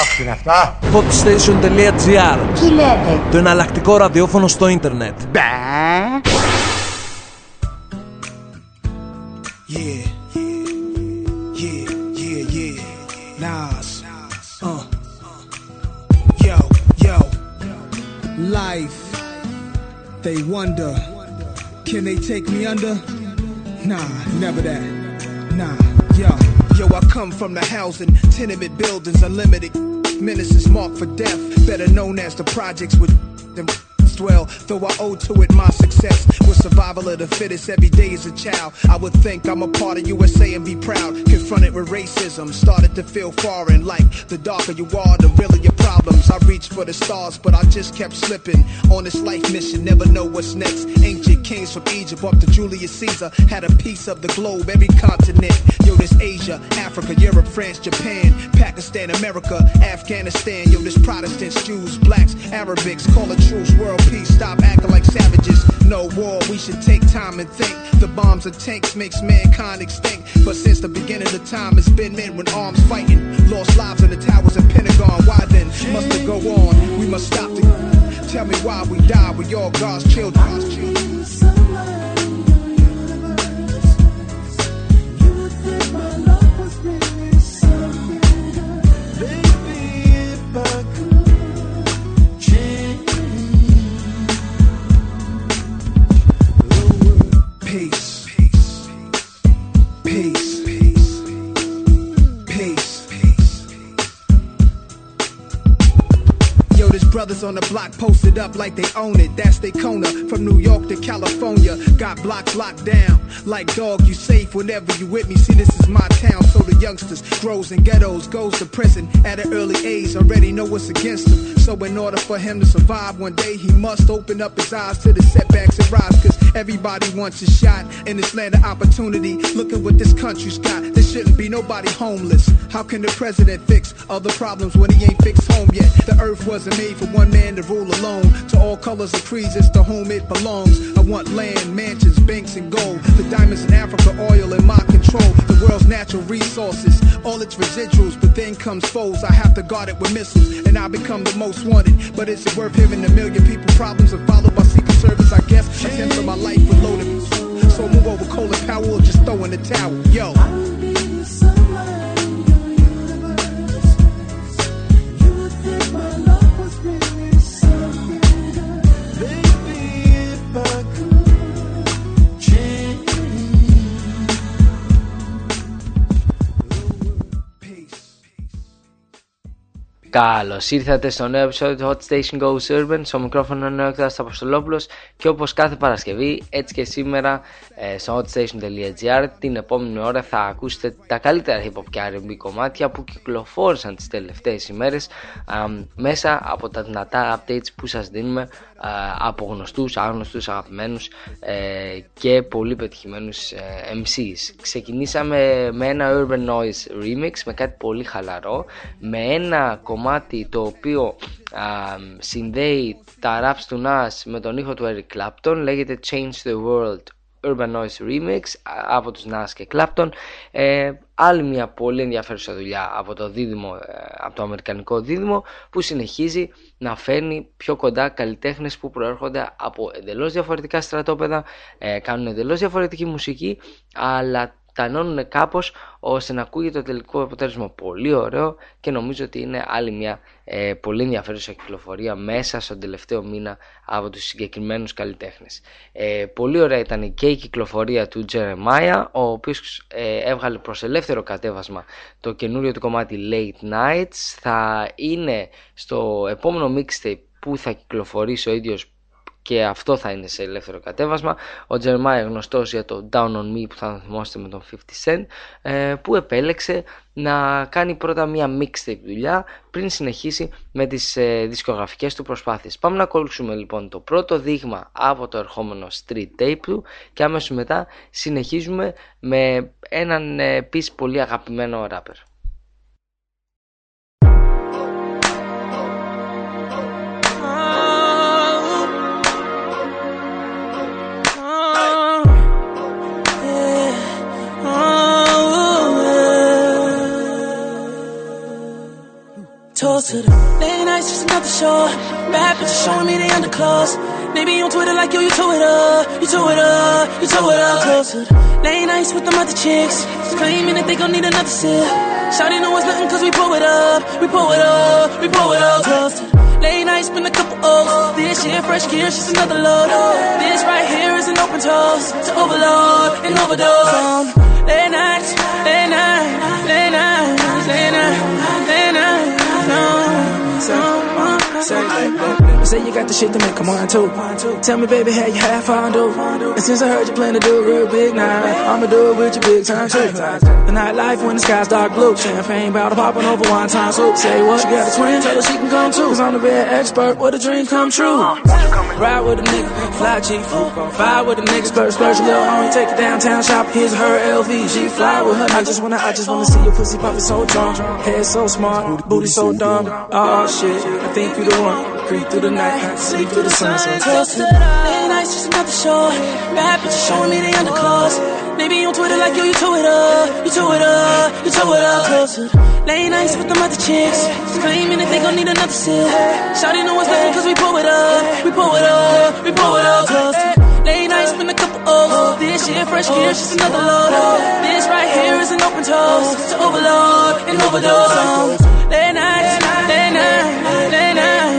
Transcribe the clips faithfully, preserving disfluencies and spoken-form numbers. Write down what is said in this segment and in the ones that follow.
Ποιος είναι αυτά? Podstation.gr. Τι λέτε? Το εναλλακτικό ραδιόφωνο στο ίντερνετ. Μπα. Yeah, yeah, yeah, yeah, Nas, uh, yo, yo, life, they wonder, can they take me under? Nah, never that, nah, yo, yo, I come from the housing, tenement buildings, unlimited menaces marked for death, better known as the projects with them. Well, though I owe to it my success with survival of the fittest every day as a child. I would think I'm a part of U S A and be proud. Confronted with racism, started to feel foreign. Like the darker you are, the realer your problems. I reached for the stars, but I just kept slipping on this life mission. Never know what's next. Ancient kings from Egypt up to Julius Caesar had a piece of the globe, every continent. Yo, this Asia, Africa, Europe, France, Japan, Pakistan, America, Afghanistan. Yo, this Protestants, Jews, blacks, Arabics, call a truce, world peace, stop acting like savages. No war, we should take time and think. The bombs and tanks makes mankind extinct. But since the beginning of time, it's been men with arms fighting. Lost lives in the towers and Pentagon. Why then must it go on? We must stop the... Tell me why we die, we all God's children. God's children. Brothers on the block posted up like they own it. That's Daytona. From New York to California. Got blocks locked down. Like dog, you safe whenever you with me. See, this is my town. So the youngsters grows in ghettos, goes to prison at an early age. Already know what's against him. So in order for him to survive one day, he must open up his eyes to the setbacks and rise. Cause everybody wants a shot in this land of opportunity. Look at what this country's got. There shouldn't be nobody homeless. How can the president fix other problems when he ain't fixed home yet? The earth wasn't made for one man to rule alone. To all colors of creeds, it's to whom it belongs. I want land, mansions, banks, and gold. The diamonds in Africa, oil in my control. The world's natural resources, all its residuals. But then comes foes, I have to guard it with missiles. And I become the most wanted. But is it worth hearing a million people problems are followed by Secret Service? I guess a tenth of my life with loaded. So move over Colin Powell or just throw in the towel. Yo. Καλώς ήρθατε στο νέο επεισόδιο του Hot Station Goes Urban. Στο μικρόφωνο είναι ο Νέοκτας Αποστολόπουλος και όπως κάθε Παρασκευή, έτσι και σήμερα ε, στο hotstation.gr την επόμενη ώρα θα ακούσετε τα καλύτερα hip hop και αρ εν μπι κομμάτια που κυκλοφόρησαν τις τελευταίες ημέρες ε, μέσα από τα δυνατά updates που σας δίνουμε ε, από γνωστούς, άγνωστους, αγαπημένους ε, και πολύ πετυχημένους ε, εμ σις. Ξεκινήσαμε με ένα Urban Noise remix με κάτι πολύ χαλαρό, με ένα κομμάτι το οποίο α, συνδέει τα raps του Nas με τον ήχο του Eric Clapton, λέγεται Change the World Urban Noise Remix από τους Nas και Clapton. ε, άλλη μια πολύ ενδιαφέρουσα δουλειά από το, δίδυμο, από το αμερικανικό δίδυμο που συνεχίζει να φέρνει πιο κοντά καλλιτέχνες που προέρχονται από εντελώς διαφορετικά στρατόπεδα, ε, κάνουν εντελώς διαφορετική μουσική, αλλά τα ενώνουν κάπως ώστε να ακούγεται το τελικό αποτέλεσμα πολύ ωραίο και νομίζω ότι είναι άλλη μια ε, πολύ ενδιαφέρουσα κυκλοφορία μέσα στον τελευταίο μήνα από τους συγκεκριμένους καλλιτέχνες. Ε, πολύ ωραία ήταν και η κυκλοφορία του Jeremiah, ο οποίος ε, έβγαλε προς ελεύθερο κατέβασμα το καινούριο του κομμάτι Late Nights. Θα είναι στο επόμενο mixtape που θα κυκλοφορήσει ο ίδιος και αυτό θα είναι σε ελεύθερο κατέβασμα. Ο Jeremiah γνωστός για το Down on Me που θα θυμόσαστε με τον fifty Cent, που επέλεξε να κάνει πρώτα μια mixtape δουλειά πριν συνεχίσει με τις δισκογραφικές του προσπάθειες. Πάμε να ακολουθήσουμε λοιπόν το πρώτο δείγμα από το ερχόμενο street tape του και αμέσως μετά συνεχίζουμε με έναν επίσης πολύ αγαπημένο rapper. Toast to the late nights, just another show. Bad bitches showing me they underclass. They be on Twitter like, yo, you tow it up, you tow it up, you tow it up. Close to the late nights with them other chicks, claiming that they gon' need another sip. Shawty know it's nothing cause we pull it up, we pull it up, we pull it up. Close to the late nights, spend a couple O's. This year, fresh gear, just another load. This right here is an open toast to overload and overdose on late nights, late nights, late nights, late nights, late nights. Say, say you got the shit to make come on too. Tell me, baby, how you have fun, do? And since I heard you plan to do it real big now, I'ma do it with you big time too. The nightlife when the sky's dark blue, champagne bottle popping over one time soup. Say what? You got a twin? Tell her she can come too. Cause I'm the real expert, where the dream come true. Ride with a nigga, fly G, fly with a nigga, splurge, splurge, little homie, take it downtown, shop, here's her L V. She fly with her. I just wanna, I just wanna see your pussy poppin' so drunk, head so smart, booty so dumb. Oh shit, I think you the one. Creep through the night, sleep through the sun. So close to the late nights, just another show. Bad bitches showing me they underclass. They be on Twitter like, yo, you tow it up, you tow it up, you tow it up. Close to the late nights with them other chicks, claiming that they gon' need another sip. Shawty know it's nothing cause we pull it up, we pull it up, we pull it up. Close to the late nights, spend a couple O's. This year, fresh gear, just another load. This right here is an open toast to overload and overdose on late nights, late nights, late nights.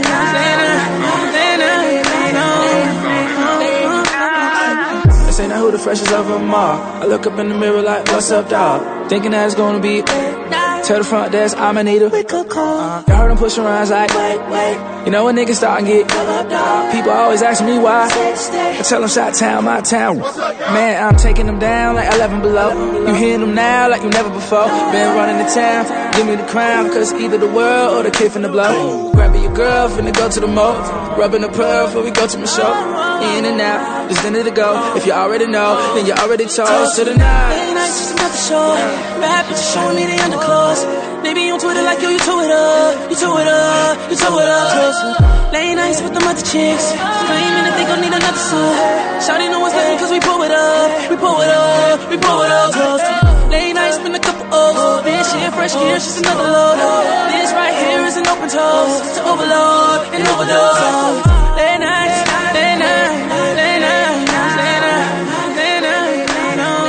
Say now who the freshest of them all. I look up in the mirror like, what's up, dog? Thinking that it's gonna be. Tell the front desk I'm Anita. Uh, you heard them pushing around like, wait, wait. You know when niggas start and get. People always asking me why. I tell them shot town, my town. Man, I'm taking them down like eleven below. You hearing them now like you never before. Been running the town, give me the crown. Cause either the world or the kid finna blow. Grabbing your girl, finna go to the mall. Rubbing the pearl before we go to my show. In and out, just dinner to go. If you already know, then you already told. To the night. Late nights, just another show. Bad bitches showing me they underclass. They be on Twitter like, yo, you tow it up, you tow it up, you tow it up. Close to late nights with them other chicks, claiming that they gon' need another sip. Shawty know it's nothing cause we pull it up, we pull it up, we pull it up. Close to late nights, spend a couple O's. This year, fresh gear, just another load. This right here is an open toast to overload and overdose on late nights, late nights, late nights, late nights, late nights, late nights.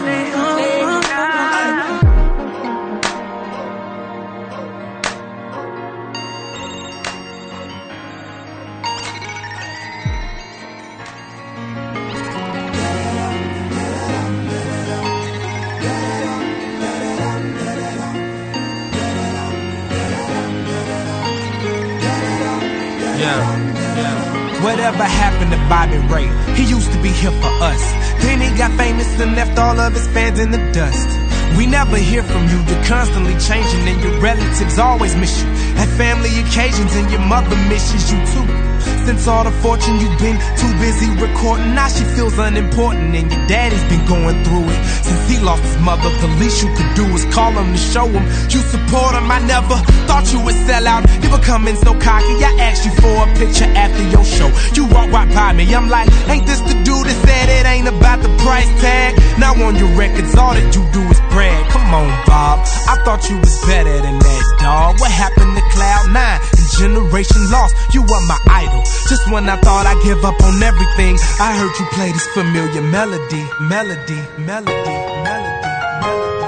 Whatever happened to Bobby Ray? He used to be here for us. Then he got famous and left all of his fans in the dust. We never hear from you, you're constantly changing, and your relatives always miss you at family occasions, and your mother misses you too. Since all the fortune, you've been too busy recording. Now she feels unimportant, and your daddy's been going through it since he lost his mother. The least you could do is call him to show him you support him. I never thought you would sell out. You were coming so cocky. I asked you for a picture after your show. You walked right by me. I'm like, ain't this the dude that said it ain't about the price tag? Now on your records, all that you do is brag. Come on, Bob. I thought you was better than that, dog. What happened to Cloud nine and Generation Lost? You were my idol. Just when I thought I'd give up on everything, I heard you play this familiar melody, melody, melody, melody, melody.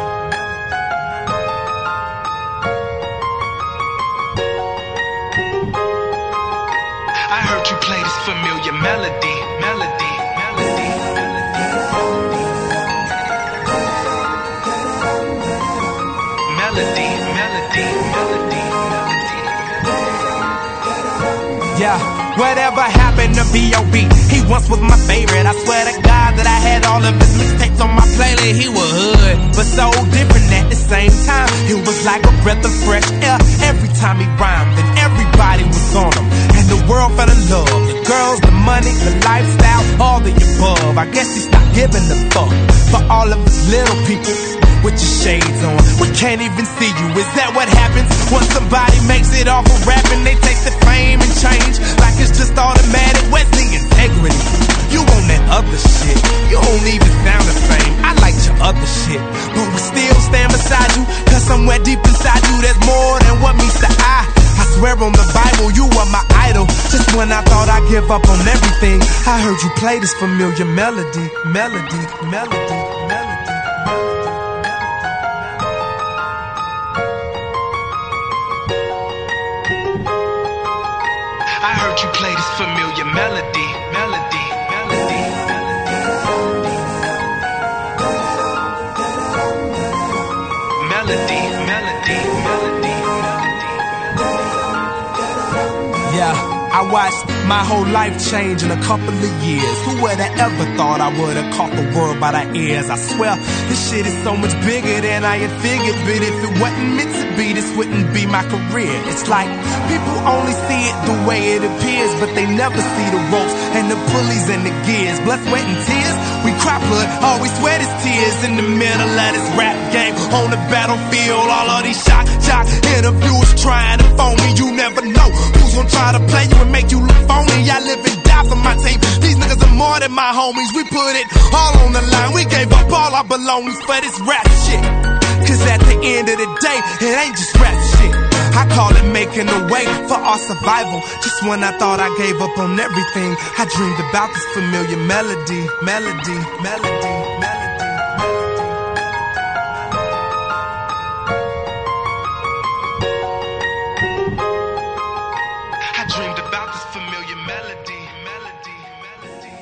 I heard you play this familiar melody, melody, melody, melody, melody, melody, melody. Yeah. Whatever happened to B O B? He once was my favorite. I swear to God that I had all of his mixtapes on my playlist. He was hood, but so different at the same time. It was like a breath of fresh air every time he rhymed, and everybody was on him, and the world fell in love. The girls, the money, the lifestyle, all the above. I guess he stopped giving a fuck for all of his little people with your shades on. We can't even see you. Is that what happens when somebody makes it off of rapping? They take the fame and change like it's just automatic. Where's the integrity? You on that other shit. You don't even sound the same. I like your other shit, but we still stand beside you, cause somewhere deep inside you there's more than what meets the eye. when I thought I'd give up on everything. I heard you play this familiar melody, melody, melody, melody. I heard you play this familiar melody, melody, melody, melody, melody, melody, melody. Yeah, I watched my whole life change in a couple of years. Who would have ever thought I would have caught the world by the ears? I swear, this shit is so much bigger than I had figured. But if it wasn't meant to be, this wouldn't be my career. It's like people only see it the way it appears, but they never see the ropes and the pulleys and the gears. Blood, sweat, and tears. We cry blood, all we sweat is tears. In the middle of this rap game, on the battlefield, all of these shock, jock interviewers trying to phone me. You never know who's gonna try to play you and make you look phony. I live and die for my team. These niggas are more than my homies. We put it all on the line. We gave up all our belongings for this rap shit. Cause at the end of the day, it ain't just rap shit. I call it making a way for our survival. Just when I thought I gave up on everything, I dreamed about this familiar melody, melody, melody, melody. I dreamed about this familiar melody, melody, melody,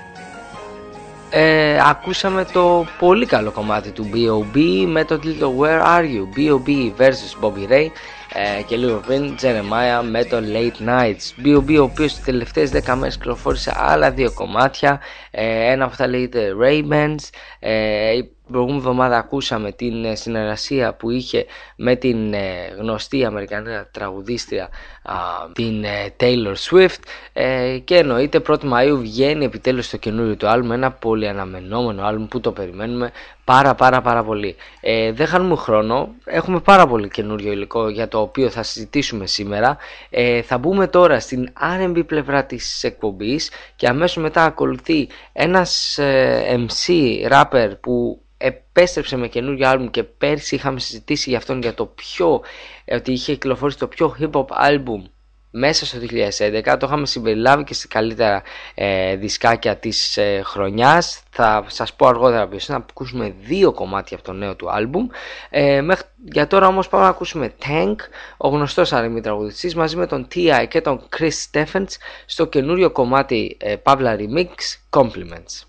melody. Ε, ακούσαμε το πολύ καλό κομμάτι του μπι ο μπι με το τίτλο Where Are You, μπι ο μπι versus Bobby Ray, ε, και λίγο πριν Jeremiah με το Late Nights. μπι ο μπι ο οποίος τις τελευταίες δέκα μέρες κυκλοφόρησε άλλα δύο κομμάτια, ε, ένα από αυτά λέγεται Ray-Bans. ε, Την προηγούμενη εβδομάδα ακούσαμε την συνεργασία που είχε με την ε, γνωστή αμερικανική τραγουδίστρια α, την ε, Taylor Swift, ε, και εννοείται πρώτη Μαΐου βγαίνει επιτέλους το καινούριο του άλμπουμ, ένα πολύ αναμενόμενο άλμπουμ που το περιμένουμε πάρα πάρα πάρα πολύ. Ε, δεν χάνουμε χρόνο, έχουμε πάρα πολύ καινούριο υλικό για το οποίο θα συζητήσουμε σήμερα. Ε, θα μπούμε τώρα στην αρ εντ μπι πλευρά της εκπομπής και αμέσως μετά ακολουθεί ένας ε, εμ σι rapper που επέστρεψε με καινούριο άλμπουμ και πέρσι είχαμε συζητήσει για αυτόν, για το πιο, ότι είχε κυκλοφορήσει το πιο hip hop άλμπουμ μέσα στο δύο χιλιάδες έντεκα. Το είχαμε συμπεριλάβει και σε καλύτερα ε, δισκάκια της ε, χρονιάς. Θα σας πω αργότερα ποιος είναι, να ακούσουμε δύο κομμάτια από το νέο του άλμπουμ. ε, μέχρι, Για τώρα όμως πάμε να ακούσουμε Tank, ο γνωστός αρ εντ μπι τραγουδιστής, μαζί με τον τι άι και τον Chris Steffens στο καινούριο κομμάτι ε, Pavla Remix Compliments.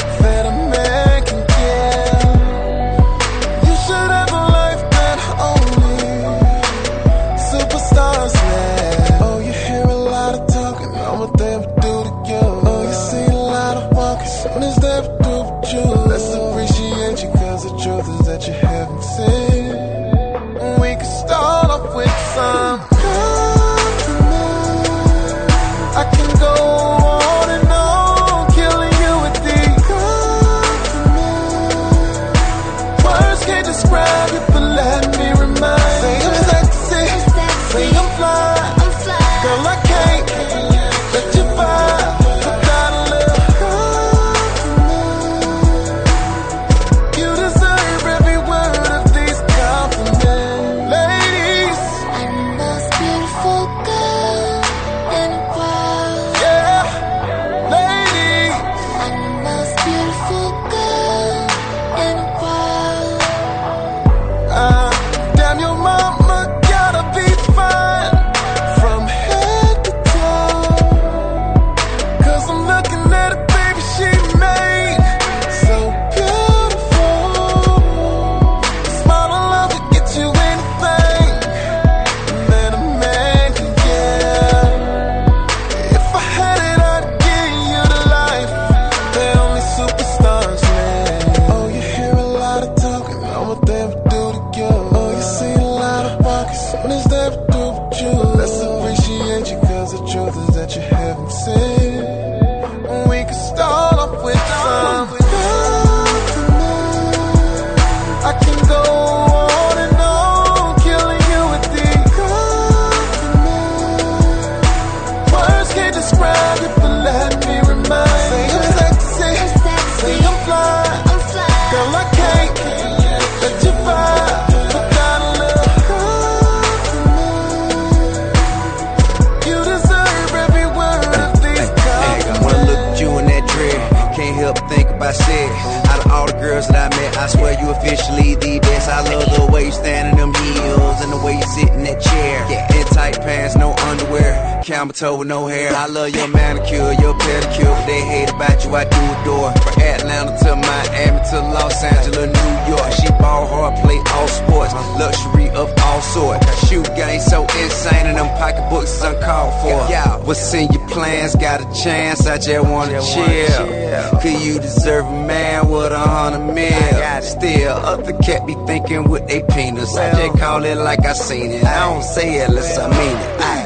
Only the way you stand in them heels and the way you sit in that chair. Yeah. In tight pants, no underwear, camel toe with no hair. I love your manicure, your pedicure. What they hate about you, I do adore. From Atlanta to Miami to Los Angeles, New York. She ball hard, play all sports, luxury of all sorts. Shoe game so insane and them pocketbooks is uncalled for. Yeah, what's in your plans? Got a chance? I just wanna chill. Could you deserve a man with a hundred mil? Still, other cat be thinking with they penis. I just call it like I seen it. I don't say it unless I mean it. Aye.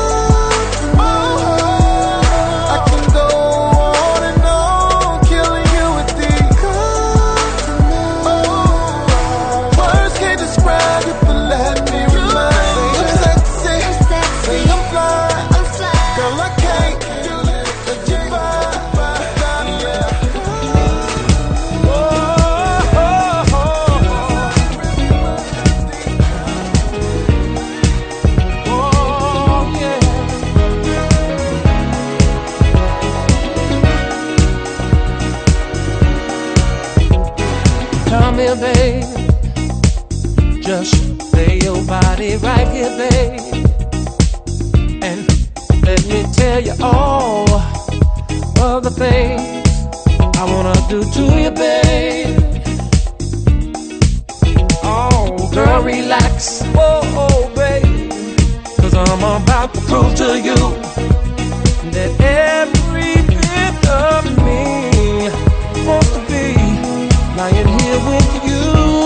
Come here, babe. Just lay your body right here, babe. And let me tell you all of the things I wanna do to you, babe. Oh, girl, relax. Whoa, oh, babe. Cause I'm about to prove to you that every bit of me wants to be lying here with you.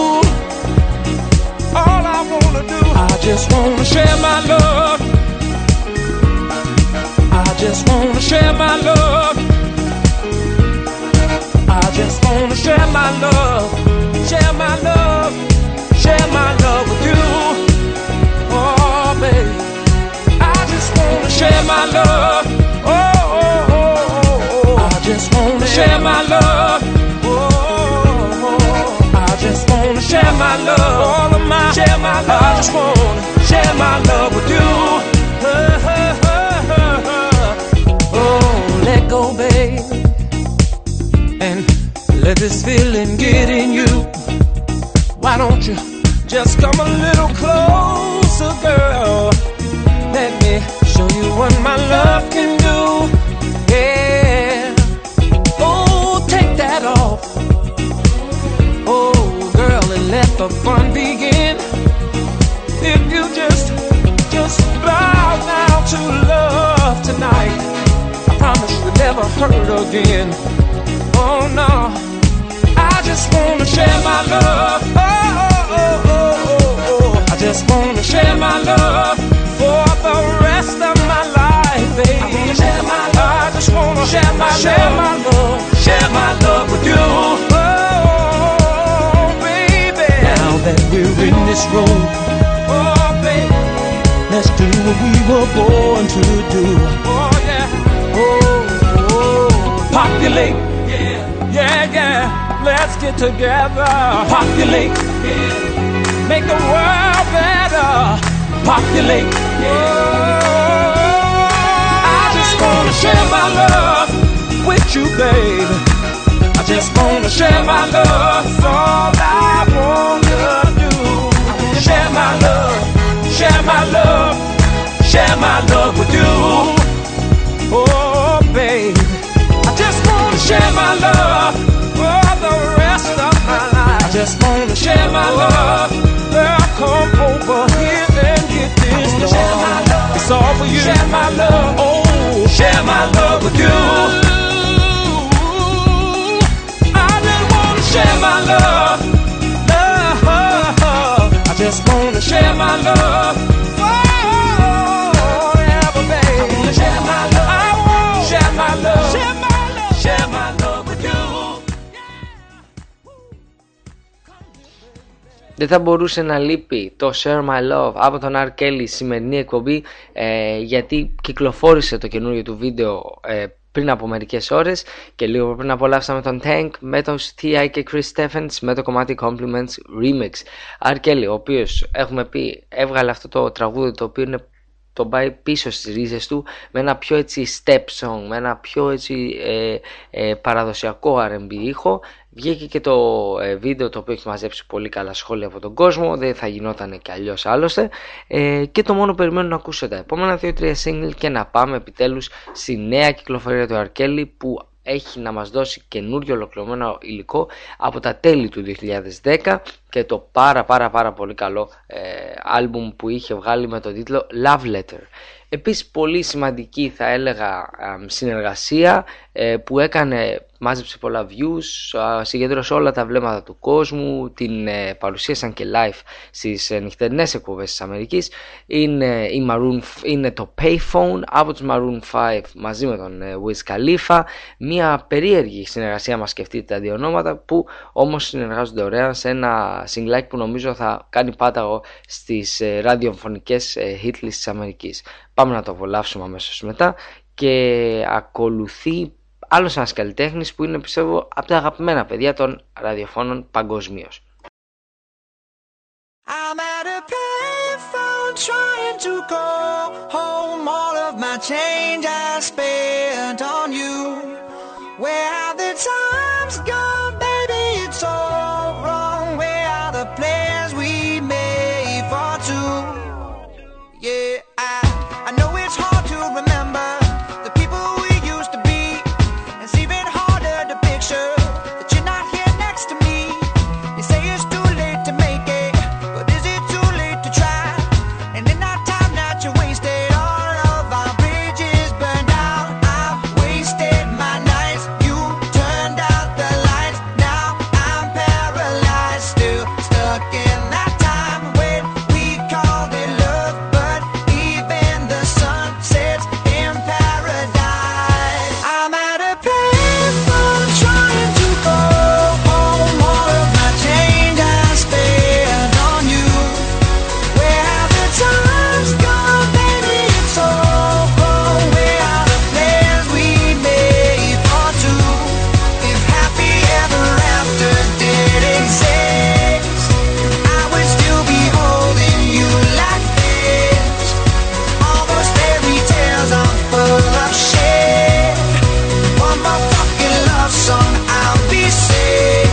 All I wanna do, I just wanna share my love. I just wanna share my love. I just wanna share my love. Share my love. Share my love with you. Oh, baby, I just wanna share my love. Oh, oh, oh, oh. I just wanna share my love. Just wanna share my love, all of my, share my love. I just wanna share my love with you. Oh, let go, babe, and let this feeling get in you. Why don't you just come a little closer, girl? Let me show you what my love can do. Yeah. Oh, take that off. Oh, and let the fun begin. If you just, just bow down to love tonight, I promise you'll never hurt again. Oh no, I just wanna share my love. Oh, oh, oh, oh, oh, oh. I just wanna share my love for the rest of my life, baby. I wanna share my love. I just wanna share my, share my love, share my love with you. Oh, that we're in this room, oh baby, let's do what we were born to do. Oh yeah, oh, oh. Populate, yeah, yeah, yeah. Let's get together. Populate, yeah. Make the world better. Populate, yeah. I just wanna share my love with you, babe. I just wanna share my love. That's all I wanna do. Share my love, share my love, share my love with you. Oh, babe, I just wanna share my love for the rest of my life. I just wanna share my love. Girl, come over here and get this done. It's all for you. Share my love. Oh, share my love with you. Share my love, love. I just wanna share my love forever, babe. I wanna share my love. I want share my love, share my love, share my love with you. Δεν θα μπορούσε να λείπει το Share My Love από τον R. Kelly σημερινή εκπομπή, ε, γιατί κυκλοφόρησε το καινούριο του βίντεο ε, πριν από μερικές ώρες και λίγο πριν απολαύσαμε τον Tank με τον τι άι και Chris Stephens με το κομμάτι Compliments Remix. R. Kelly, ο οποίος έχουμε πει έβγαλε αυτό το τραγούδι το οποίο είναι, τον πάει πίσω στις ρίζες του με ένα πιο έτσι step song, με ένα πιο έτσι ε, ε, παραδοσιακό αρ εν μπι ήχο, Βγήκε και το ε, βίντεο το οποίο έχει μαζέψει πολύ καλά σχόλια από τον κόσμο, δεν θα γινόταν και αλλιώς άλλωστε, ε, και το μόνο περιμένω να ακούσω τα επόμενα δύο τρία single και να πάμε επιτέλους στη νέα κυκλοφορία του R. Kelly, που έχει να μας δώσει καινούριο ολοκληρωμένο υλικό από τα τέλη του δύο χιλιάδες δέκα και το πάρα πάρα πάρα πολύ καλό ε, άλμπουμ που είχε βγάλει με τον τίτλο Love Letter. Επίσης πολύ σημαντική θα έλεγα ε, συνεργασία ε, που έκανε, μάζεψε πολλά views, ε, συγκέντρωσε όλα τα βλέμματα του κόσμου, την ε, παρουσίασαν και live στις ε, νυχτερινές εκπομπές της Αμερικής. Είναι, η Maroon, είναι το Payphone από τους Maroon πέντε μαζί με τον ε, Wiz Khalifa. Μια περίεργη συνεργασία, μας σκεφτείτε τα δύο ονόματα, που όμως συνεργάζονται ωραία σε ένα συγκλάκι που νομίζω θα κάνει πάταγο στις ε, ραδιοφωνικές ε, hit lists της Αμερικής. Πάμε να το απολαύσουμε αμέσως μετά και ακολουθεί άλλος ένας καλλιτέχνης που είναι, πιστεύω, από τα αγαπημένα παιδιά των ραδιοφώνων παγκοσμίως. I'm at a payphone trying to call home all of my change I spent on you. Where have the times gone, baby? It's all wrong. Where are the plans we made for two? Yeah, I I know it's hard to remember the people we used to be. It's even harder to picture that you're not here next to me. You say it's too late to make it, but is it too late to try? And in that time that you wasted, all of our bridges burned out. I've wasted my nights, you turned out the lights. Now I'm paralyzed, still stuck in that time when we called it love, but even the sun sets in paradise. I'm at a payphone trying to go home all of my change I spent on you. Where have the times gone, baby? It's all wrong. Where are the plans we made for two? If happy ever after did exist, I would still be holding you like this. All those fairy tales are full of shit. One more fucking love song, I'll be sick.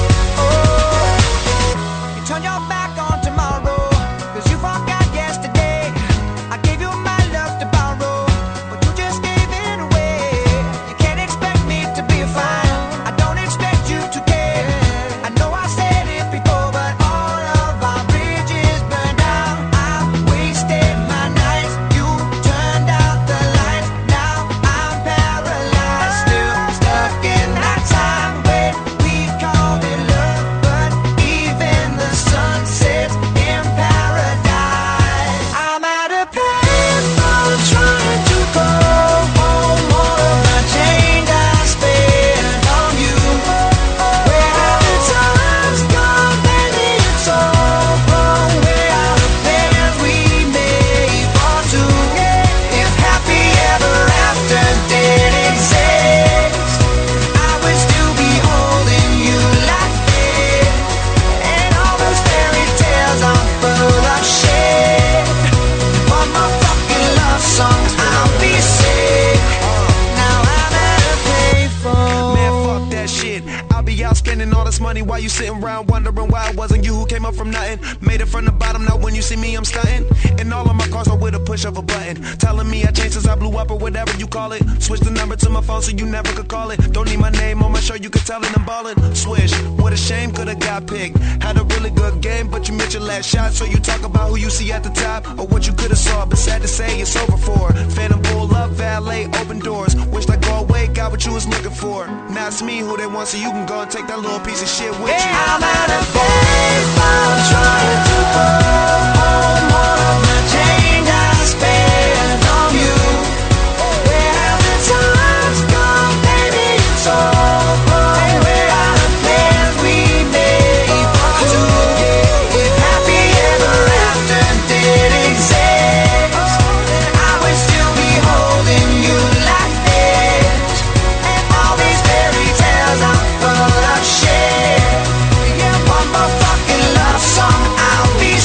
Oh, you turn your back on tomorrow, cause you forgot yesterday. I gave you my love to borrow, but you just gave it away. You can't expect me to be fine, I don't expect you to care. I know I said it before, but all of our bridges burned out. I wasted my nights, you turned out the lights. Now I'm paralyzed, still stuck in that time when we called it love, but even the sun sets in paradise. I'm at a payphone trying to go home all of my change I spent on you. Where have the times gone, baby? It's all wrong. Where are the plans we made for two? If happy ever after did exist, I would still be holding you like this. And all those fairy tales are full of shit. One more fucking love song, I'll be sick. Now I'm at a payphone. Man, fuck that shit. I'll be out spending all this money while you sitting around wondering why it wasn't you who came up from nothing. Made it from the bottom, now when you see me, I'm stunting. And all of my cars are with a push of a button. Telling me I changed since I blew up or whatever you call it. Switch the number to my phone so you never could call it. Don't need my name on my show, you could tell it I'm ballin'. Swish, what a shame, could've got picked. Had a really good game, but you missed your last shot. So you talk about who you see at the top or what you could've saw. But sad to say, it's over for. Phantom pull up, valet, open doors. Wished I go away, got what you was looking for. Now it's me who they want, so you can go and take that little piece of shit with you. I'm at a payphone trying to go home all of my change I spent on you. Where have the times gone, baby? It's all wrong. Where are the plans we made for two? If happy ever after did exist, I would still be holding you like this. And all these fairy tales are full of shit. Yeah, one more fucking love song, I'll be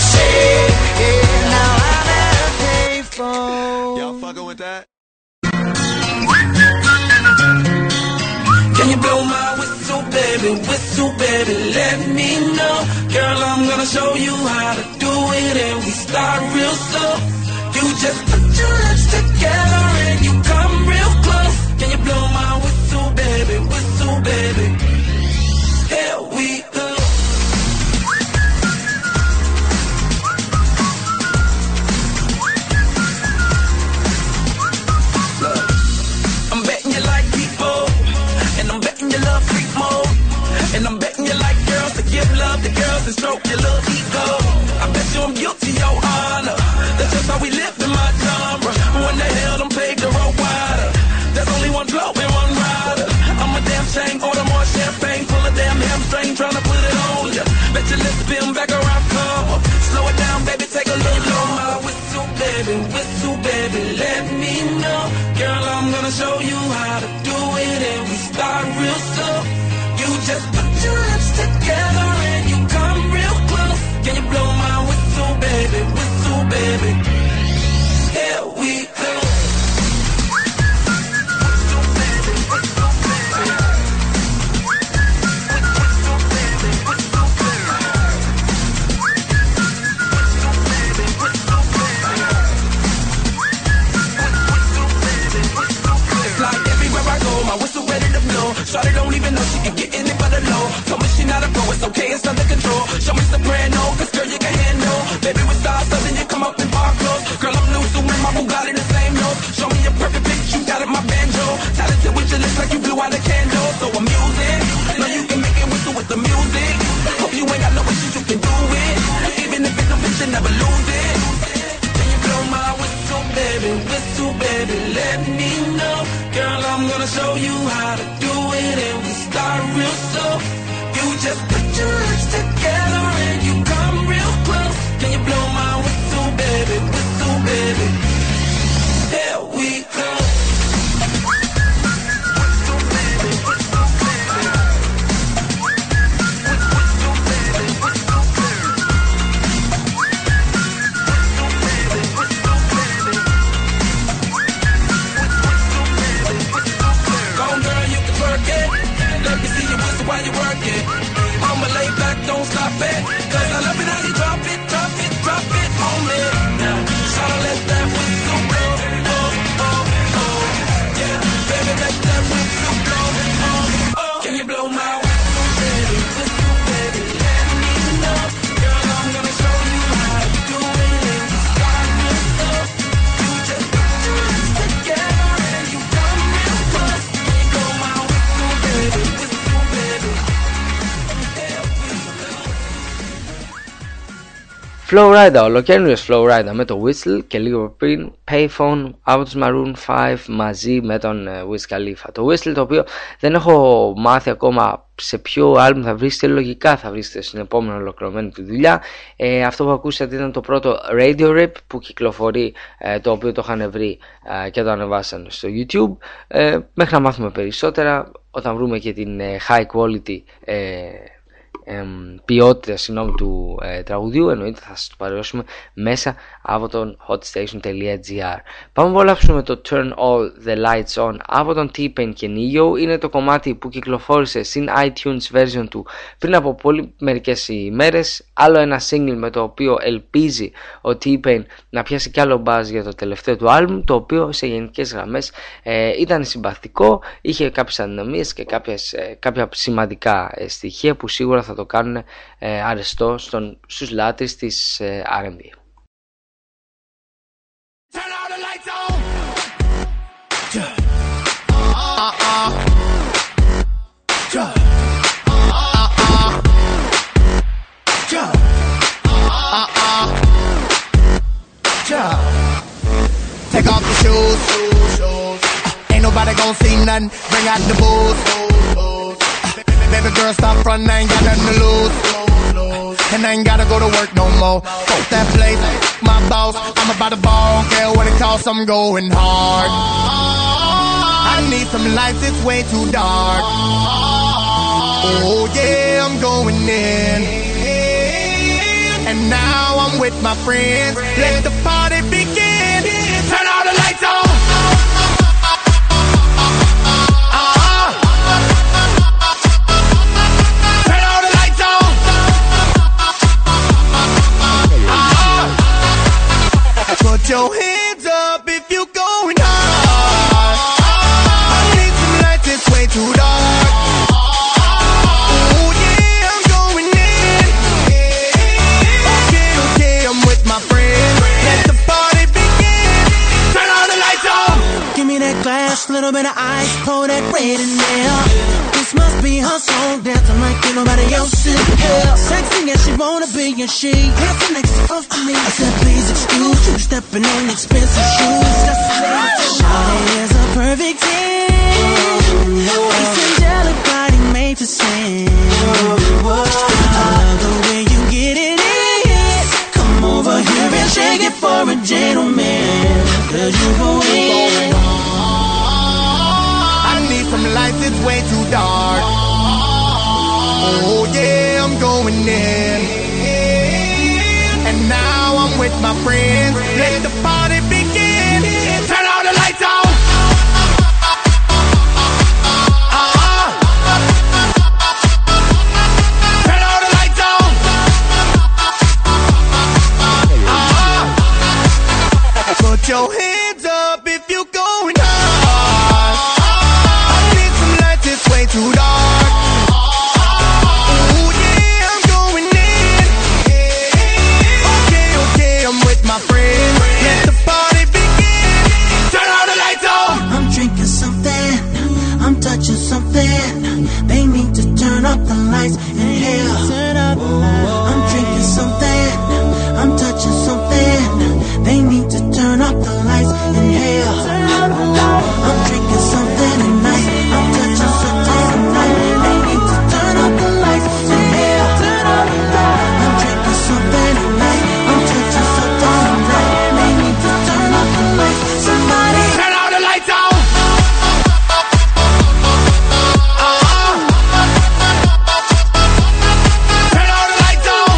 gonna show you how to do it, and we start real slow. You just put your lips together and you come real close. Can you blow my whistle, baby, whistle, baby? Here we go. Look, I'm betting you like people, and I'm betting you love freak mode, and I'm betting you like girls to give love to girls and stroke your little ego. I bet you I'm guilty, your honor. That's just how we live in my genre. When the hell I'm paved the road wider. There's only one blow and one rider. I'm a damn shame, order more champagne, pull a damn hamstring, tryna put it on ya. Bet your lips spin back around, come up. Slow it down, baby, take a look. Blow my whistle, baby, whistle, baby, let me know. Girl, I'm gonna show you how to do it, and we start real slow. You just put your lips together and you come real close. Can you blow my whistle, baby, whistle, baby? Here we go. Shawty don't even know she can get in it but a low. Told me she not a pro, it's okay, it's under control. Show me soprano, cause girl you can handle. Baby we start something, you come up in bar clothes. Girl I'm new, so when my Bugatti the same note. Show me a perfect pitch, you got it my banjo. Talented with your lips like you blew out a candle. So I'm using, know you can make it whistle with the music. Hope you ain't got no issues, you can do it. Even if it's a bitch, you never lose it. Can you blow my whistle, baby, whistle, baby, let me know. Girl, I'm gonna show you how to do it, and we start real slow. You just put your lips together and you come real close. Can you blow my whistle, baby, whistle, baby? Here we go. While you work it, I'ma lay back, don't stop it. Cause I love it how you drop it, drop it, drop it on me. Now, shout out, let that whistle blow. Oh, oh, oh, yeah, baby, let that whistle blow. Oh, oh, can you blow my whistle, baby, whistle, baby, let me know. Girl, I'm gonna show you how to do it, and we start real slow. You just put your lips together and you come real close. Can you blow my whistle, baby, whistle? Flowrider, ολοκαίνουργιος Flowrider με το Whistle και λίγο πριν Payphone από τους Maroon φάιβ μαζί με τον Wiz Khalifa. Το Whistle, το οποίο δεν έχω μάθει ακόμα σε ποιο άλμπουμ θα βρίσκεται, λογικά θα βρίσκεται στην επόμενη ολοκληρωμένη του δουλειά. Ε, αυτό που ακούσατε ήταν το πρώτο Radio Rip που κυκλοφορεί, ε, το οποίο το είχαν βρει ε, και το ανεβάσαν στο YouTube. Ε, μέχρι να μάθουμε περισσότερα, όταν βρούμε και την ε, high quality ε, Ε, ποιότητα συγγνώμη, του ε, τραγουδιού, εννοείται θα σας το παρουσιάσουμε μέσα από τον hotstation.gr. Πάμε να απολαύσουμε το Turn All The Lights On από τον T-Pain και Neo. Είναι το κομμάτι που κυκλοφόρησε στην iTunes version του πριν από πολύ μερικές ημέρες. Άλλο ένα single με το οποίο ελπίζει ο T-Pain να πιάσει κι άλλο buzz για το τελευταίο του άλμπουμ, το οποίο σε γενικές γραμμές ε, ήταν συμπαθητικό, είχε κάποιες αδυναμίες και κάποιες, ε, κάποια σημαντικά ε, στοιχεία που σίγουρα θα το κάνουν ε, αρεστό στον, στους λάτρεις της ε, αρ εν μπι. Take off the shoes, uh, ain't nobody gon' see nothing. Bring out the booze, uh, baby girl stop front, I ain't got nothing to lose, and I ain't gotta go to work no more. Fuck that place, my boss, I'm about to ball, don't care what it costs, I'm going hard. I need some lights, it's way too dark. Oh yeah, I'm going in, and now I'm with my friends. Let the party begin. Turn all the lights on. your hands up if you're going hard. I need some light, it's way too dark. Oh yeah, I'm going in. Okay, okay, I'm with my friends. Let the party begin. Turn all the lights on. Give me that glass, little bit of ice, pour that red in there. This must be her song, dancing like ain't nobody else in here. Sexy as she wanna be, and she dancing next to us to me. I said, please excuse you, stepping on expensive shoes. Just Shawty is a perfect ten. It's angelic body made to sin. I love the way you get it in. Come over here and shake it for a gentleman. Cause you go in. I need some lights, it's way too dark. Oh yeah, I'm going in. And now I'm with my friends. Let the party begin. Turn all the lights on. Uh-uh. Turn all the lights on. Uh-uh. Put your hands up if you're going hard. I need some lights, it's way too dark. Oh yeah, I'm going in. Okay, okay, I'm with my friends. Let the party begin. Turn all the lights on. I'm drinking something, I'm touching something. They need to turn up the lights in here. I'm drinking something, I'm touching something. They need to turn up the lights in here. I'm drinking something tonight, I'm touching something tonight. They need to turn up the lights in here. I'm drinking something tonight, I'm touching something tonight. They need to turn up the lights. Somebody turn all the lights on. Uh-uh. Turn all the lights on.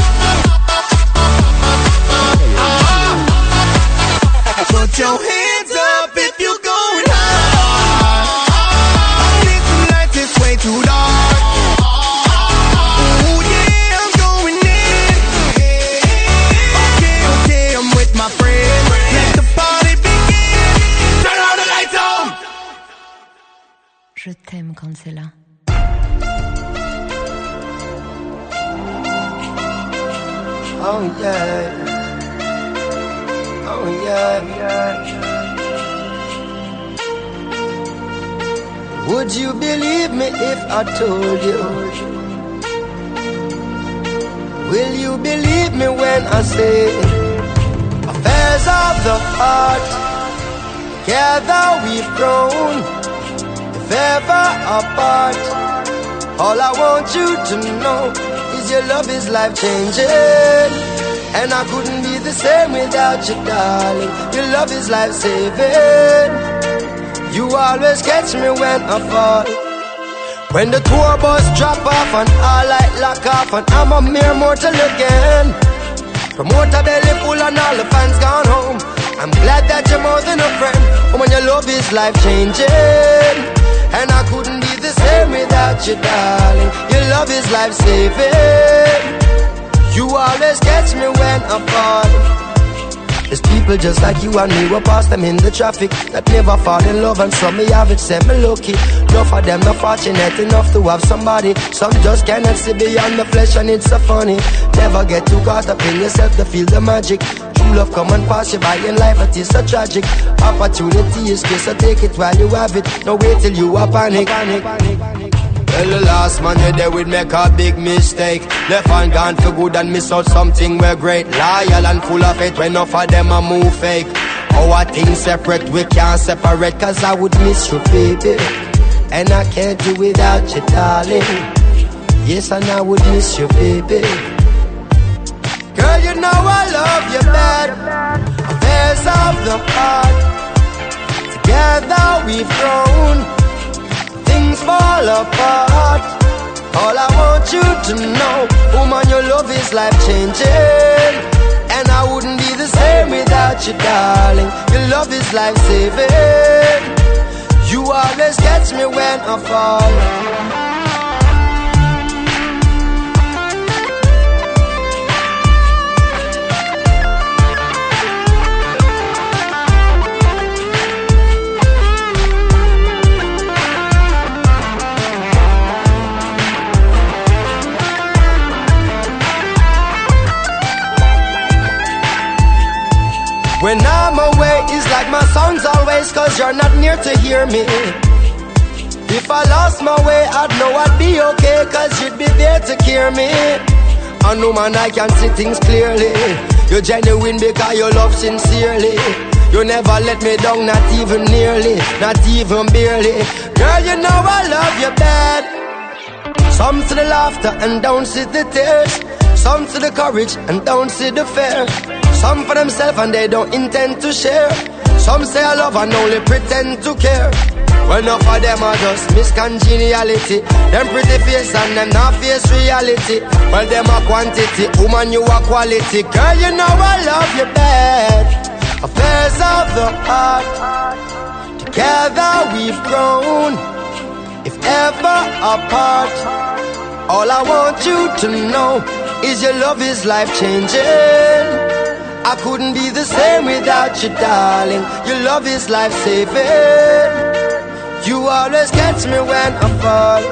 Uh-uh. Put your hands up if you're going hard. I need some lights, it's way too dark. Oh yeah, I'm going in. Okay, okay, I'm with my friends. Let the party begin. Turn all the lights on. Je t'aime quand c'est là. Oh yeah. Oh yeah. Would you believe me if I told you? Will you believe me when I say affairs of the heart? Together we've grown, if ever apart. All I want you to know is your love is life-changing, and I couldn't be the same without you, darling. Your love is life-saving. You always catch me when I fall. When the tour bus drop off and all light lock off, and I'm a mere mortal again. Promoter belly full and all the fans gone home. I'm glad that you're more than a friend. Oh, when your love is life-changing, and I couldn't be the same without you, darling. Your love is life-saving. You always catch me when I fall. There's people just like you and me, we pass them in the traffic, that never fall in love, and some me have it, say me lucky. Enough of them not fortunate enough to have somebody. Some just cannot see beyond the flesh, and it's so funny. Never get too caught up in yourself to feel the magic. True love come and pass you by in life, it is so tragic. Opportunity is scarce, so take it while you have it. No wait till you are panic, panic, panic, panic. Well, the last man you there would make a big mistake. Left hand gone for good and miss out something we're great. Loyal and full of it when enough of them a move fake. Our things separate, we can't separate. Cause I would miss you, baby, and I can't do without you, darling. Yes, and I would miss you, baby. Girl, you know I love you bad. Affairs of the heart. Together we've grown, things fall apart. All I want you to know, woman, your love is life-changing, and I wouldn't be the same without you, darling. Your love is life-saving. You always catch me when I fall. When I'm away, it's like my song's always, cause you're not near to hear me. If I lost my way, I'd know I'd be okay, cause you'd be there to care me. I know, man, I can see things clearly. You're genuine because you love sincerely. You never let me down, not even nearly, not even barely. Girl, you know I love you bad. Some see the laughter and don't see the tears. Some see the courage and don't see the fear. Some for themselves and they don't intend to share. Some say I love and only pretend to care. Well, enough of them are just miscongeniality. Them pretty face and them not face reality. Well, them are quantity, woman you are quality. Girl, you know I love you bad. Affairs of the heart, together we've grown. If ever apart, all I want you to know is your love is life-changing. I couldn't be the same without you, darling. Your love is life-saving. You always catch me when I fall.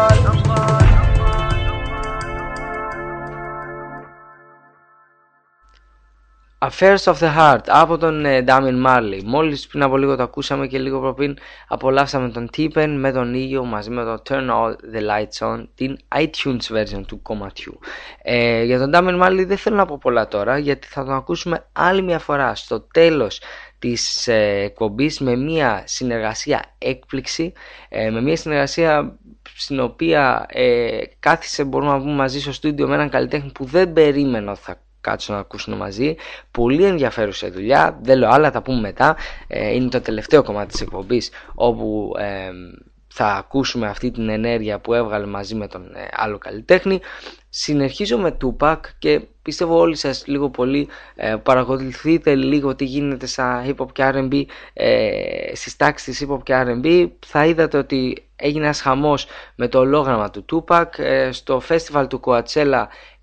Affairs of the Heart από τον Damian Marley. Μόλις πριν από λίγο το ακούσαμε και λίγο πριν απολαύσαμε τον T-Pain με τον ίδιο μαζί με το Turn All the Lights On, την iTunes version του κομματιού. Ε, για τον Damian Marley δεν θέλω να πω πολλά τώρα, γιατί θα τον ακούσουμε άλλη μια φορά στο τέλος της ε, εκπομπής με μια συνεργασία έκπληξη, ε, με μια συνεργασία στην οποία ε, κάθισε, μπορούμε να πούμε, μαζί στο στούντιο με έναν καλλιτέχνη που δεν περίμενα ότι θα κάτσουν να ακούσουν μαζί. Πολύ ενδιαφέρουσα δουλειά, δεν λέω άλλα, τα πούμε μετά. ε, είναι το τελευταίο κομμάτι της εκπομπής όπου ε, θα ακούσουμε αυτή την ενέργεια που έβγαλε μαζί με τον ε, άλλο καλλιτέχνη. Συνεχίζω με Tupac και πιστεύω όλοι σας λίγο πολύ ε, παρακολουθείτε λίγο τι γίνεται στα hip hop και αρ εν μπι, ε, στις τάξεις της hip hop και αρ εν μπι. Θα είδατε ότι έγινε ένας χαμός με το ολόγραμμα του Tupac ε, στο festival του Coachella.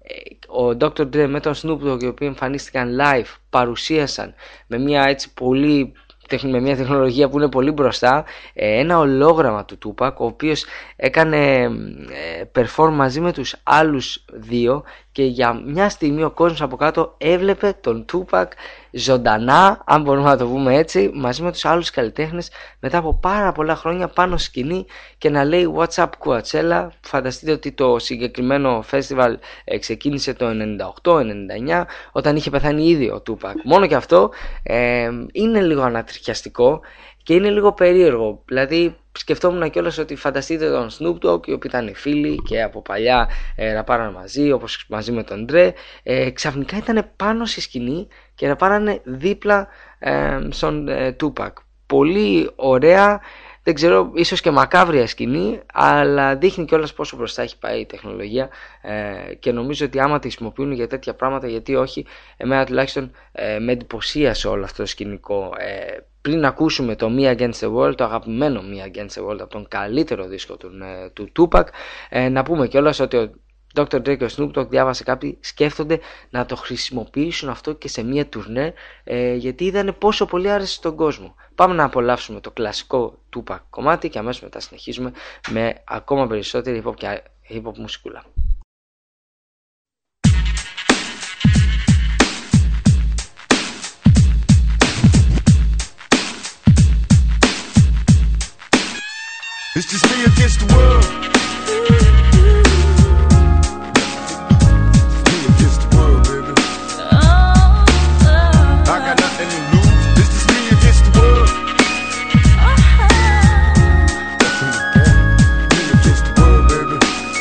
Ο ντόκτορ Dre με τον Snoop Dogg, οι οποίοι εμφανίστηκαν live, παρουσίασαν με μια έτσι πολύ με μια τεχνολογία που είναι πολύ μπροστά ένα ολόγραμμα του Tupac, ο οποίος έκανε perform μαζί με τους άλλους δύο και για μια στιγμή ο κόσμος από κάτω έβλεπε τον Tupac ζωντανά, αν μπορούμε να το πούμε έτσι, μαζί με τους άλλους καλλιτέχνες μετά από πάρα πολλά χρόνια πάνω σκηνή και να λέει What's up Coachella. Φανταστείτε ότι το συγκεκριμένο festival ξεκίνησε το ενενήντα οκτώ ενενήντα εννιά όταν είχε πεθάνει ήδη ο Tupac. Μόνο και αυτό ε, είναι λίγο ανατριχιαστικό και είναι λίγο περίεργο. Δηλαδή σκεφτόμουν κιόλας ότι φανταστείτε τον Snoop Dogg, οι οποίοι ήταν φίλοι και από παλιά ε, ραπάραν μαζί, όπως μαζί με τον Dre, ε, ξαφνικά ήταν πάνω στη σκηνή και ραπάρανε δίπλα ε, στον ε, Tupac. Πολύ ωραία, δεν ξέρω, ίσως και μακάβρια σκηνή, αλλά δείχνει κιόλας πόσο μπροστά έχει πάει η τεχνολογία ε, και νομίζω ότι άμα τη χρησιμοποιούν για τέτοια πράγματα, γιατί όχι, εμένα τουλάχιστον ε, με εντυπωσίασε όλο αυτό το σκηνικό. Ε, πριν ακούσουμε το Me Against the World, το αγαπημένο Me Against the World από τον καλύτερο δίσκο του, ε, του Tupac, ε, να πούμε κιόλας ότι ο ντόκτορ Dre και ο Snoop Dogg, διάβασε κάποιοι, σκέφτονται να το χρησιμοποιήσουν αυτό και σε μια τουρνέ, ε, γιατί είδανε πόσο πολύ άρεσε στον κόσμο. Πάμε να απολαύσουμε το κλασικό Tupac κομμάτι και αμέσως μετά συνεχίζουμε με ακόμα περισσότερη hip hop και hip hop μουσικούλα. It's just me against the world. Me against the world, baby. I got nothing to lose. It's just me against the world. Me against the world, baby.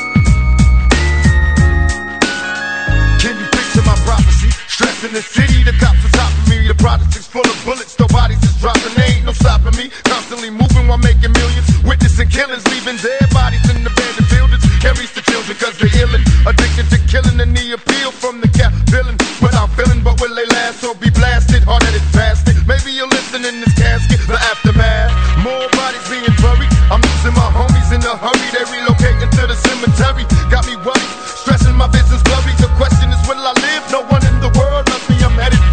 Can you picture my prophecy? Stress in the city, the cops are topping me. The projects is full of bullets, no bodies is dropping. They ain't no stopping me. Constantly moving while making millions. Witnessing killings, leaving dead bodies in abandoned buildings. Carries the children cause they're illin'. Addicted to killing and the appeal from the cap villain. Without feeling, but will they last or be blasted? Hard-headed bastard. Maybe you'll listen in this casket, the aftermath. More bodies being buried. I'm losing my homies in a hurry. They relocating to the cemetery. Got me worried, stressing my business blurry. The question is, will I live? No one in the world loves me. I'm headed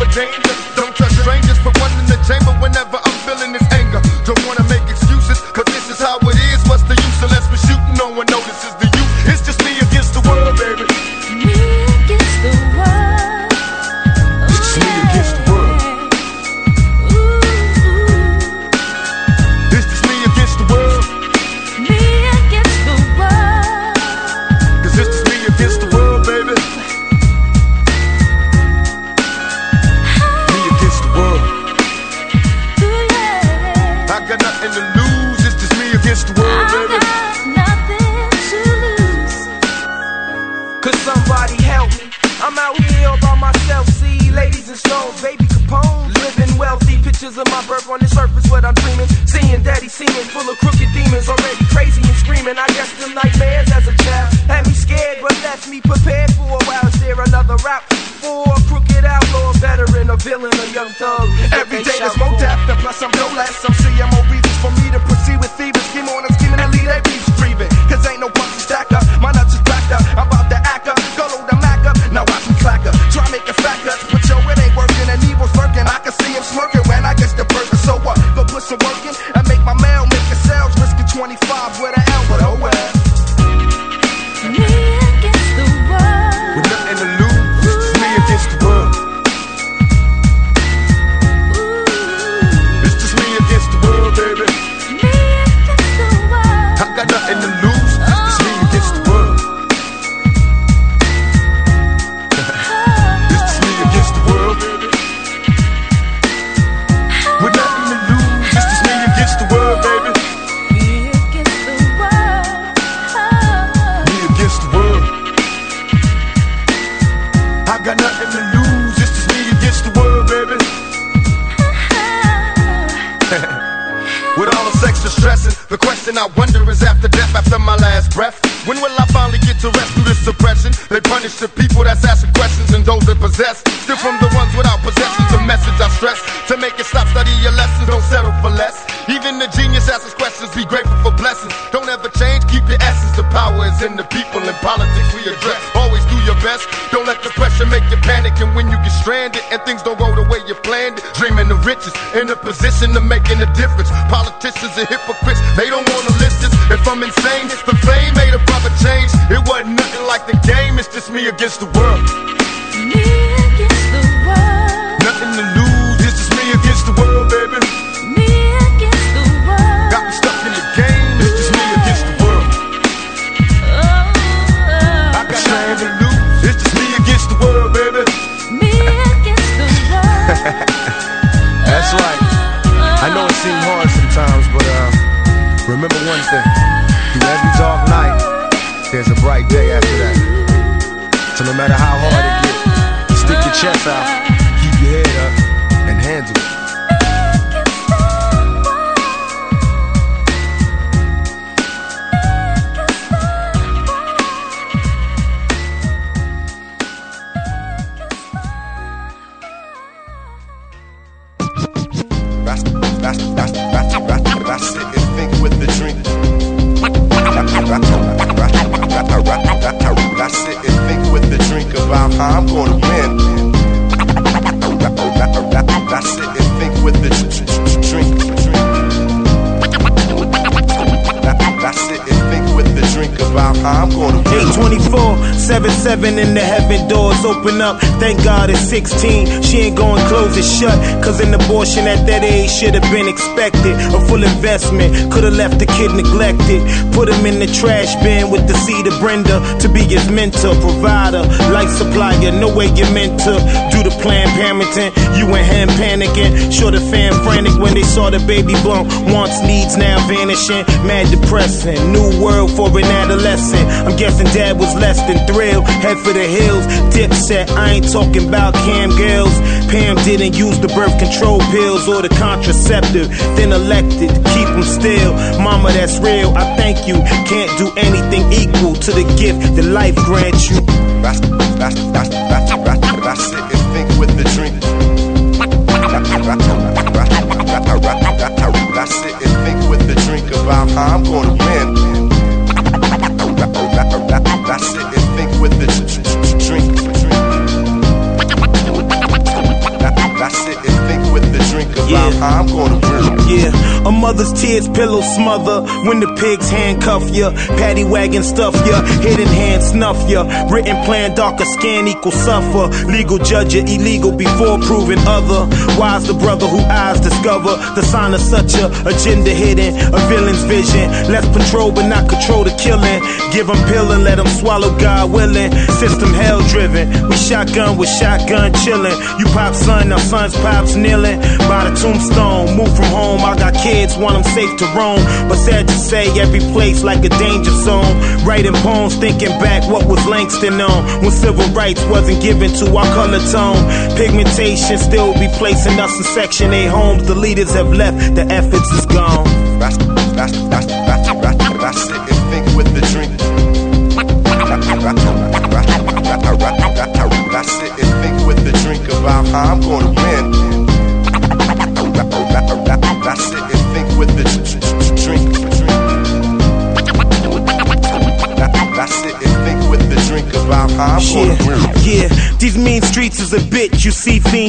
villain, a young thug. Every day there's more death, and plus I'm no less. I'm seeing more reasons for me to proceed with thieves. Scheme on and scheming and lead their beefs breathing. Cause ain't no punch to stack up, my nuts is backed up. I'm about to act up, go load the Mac up. Now watch me clack up, try make a fat cuts. But yo, it ain't working and evil's lurking. I can see him smirking when I get the burger. So what? Go put some work in and make my mail, make a sales. Risking twenty-five with an L, but oh well. Me against the world. With nothing to lose, it's me against the world. It's just me against the world, baby. Me against the world. I got nothing to lose, it's me against the world. It's just me against the world, baby. With nothing to lose, it's just me against the world, baby. Me against the world. Me against the world. I got nothing to lose, it's just me against the world, baby. With all this extra stressing, the question I wonder is after death, after my last breath, when will I finally get to rest through this suppression? They punish the people that's asking questions and those that possess. Still from the ones without possessions, the message I stress. To make it stop, study your lessons, don't settle for less. Even the genius asks questions, be grateful for blessings. Don't ever change, keep your essence. The power is in the people, in politics we address. Always do your best, don't let the pressure make you panic. And when you get stranded and things don't go the way you planned it, dreaming of riches, in a position of making a difference. Politicians are hypocrites, they don't wanna listen. If I'm insane, the fame made a brother change. It wasn't nothing like the game, it's just me against the world. Me against the world. Nothing to lose, it's just me against the world, baby. Me against the world. Got me stuck in the game, it's just me against the world. I got nothing to lose, it's just me against the world, baby. Me against the world. That's right. I know it seems hard sometimes, but uh, remember one thing. Through every dark night, there's a bright day after that. So no matter how hard it gets, stick your chest out, keep your head up, and handle it. I sit and think with the drink. I sit and think with the drink about how I'm gonna win. I sit and think with the drink. I sit and think with the drink about how I'm gonna win. eight twenty-four, seven seven in the heaven doors open up. Thank God it's sixteen. She ain't going close it shut. Cause an abortion at that age should have been expected. A full investment could have left the kid neglected. Put him in the trash bin with the seed of Brenda to be his mentor, provider, life supplier. No way you're meant to do the Planned Parenting. You and him panicking. Sure the fam frantic when they saw the baby bump. Wants, needs now vanishing. Mad depressing. New world for an adolescent. I'm guessing dad was less than thrilled. Head for the hills. Dipset. I ain't talking about cam girls. Pam didn't use the birth control pills or the contraceptive. Then elected. Keep them still. Mama, that's real. I thank you. Can't do anything equal to the gift that life grants you. I sit and think with the drink. I sit and think with the drink about how I'm gonna win. I sit and think with the drink. I sit and think with the drink about how I'm gonna win. Yeah, a mother's tears pillow smother when the pigs handcuff ya, paddy wagon stuff ya, hidden hand snuff ya, written plan darker scan equal suffer, legal judge ya illegal before proving other. Wise the brother who eyes discover the sign of such a agenda hidden, a villain's vision. Less control but not control the killing. Give them pill and let them swallow God willing. System hell driven. We shotgun with shotgun chilling. You pop son, now son's pops kneeling by the tombstone. Move from home, I got kids, want them safe to roam. But sad to say, every place like a danger zone. Writing poems, thinking back what was Langston on when civil rights wasn't given to our color tone. Pigmentation still be placing us in Section eight homes. The leaders have left, the efforts is gone. I sit and think with the drink. I sit and think with the drink about how I'm gonna win.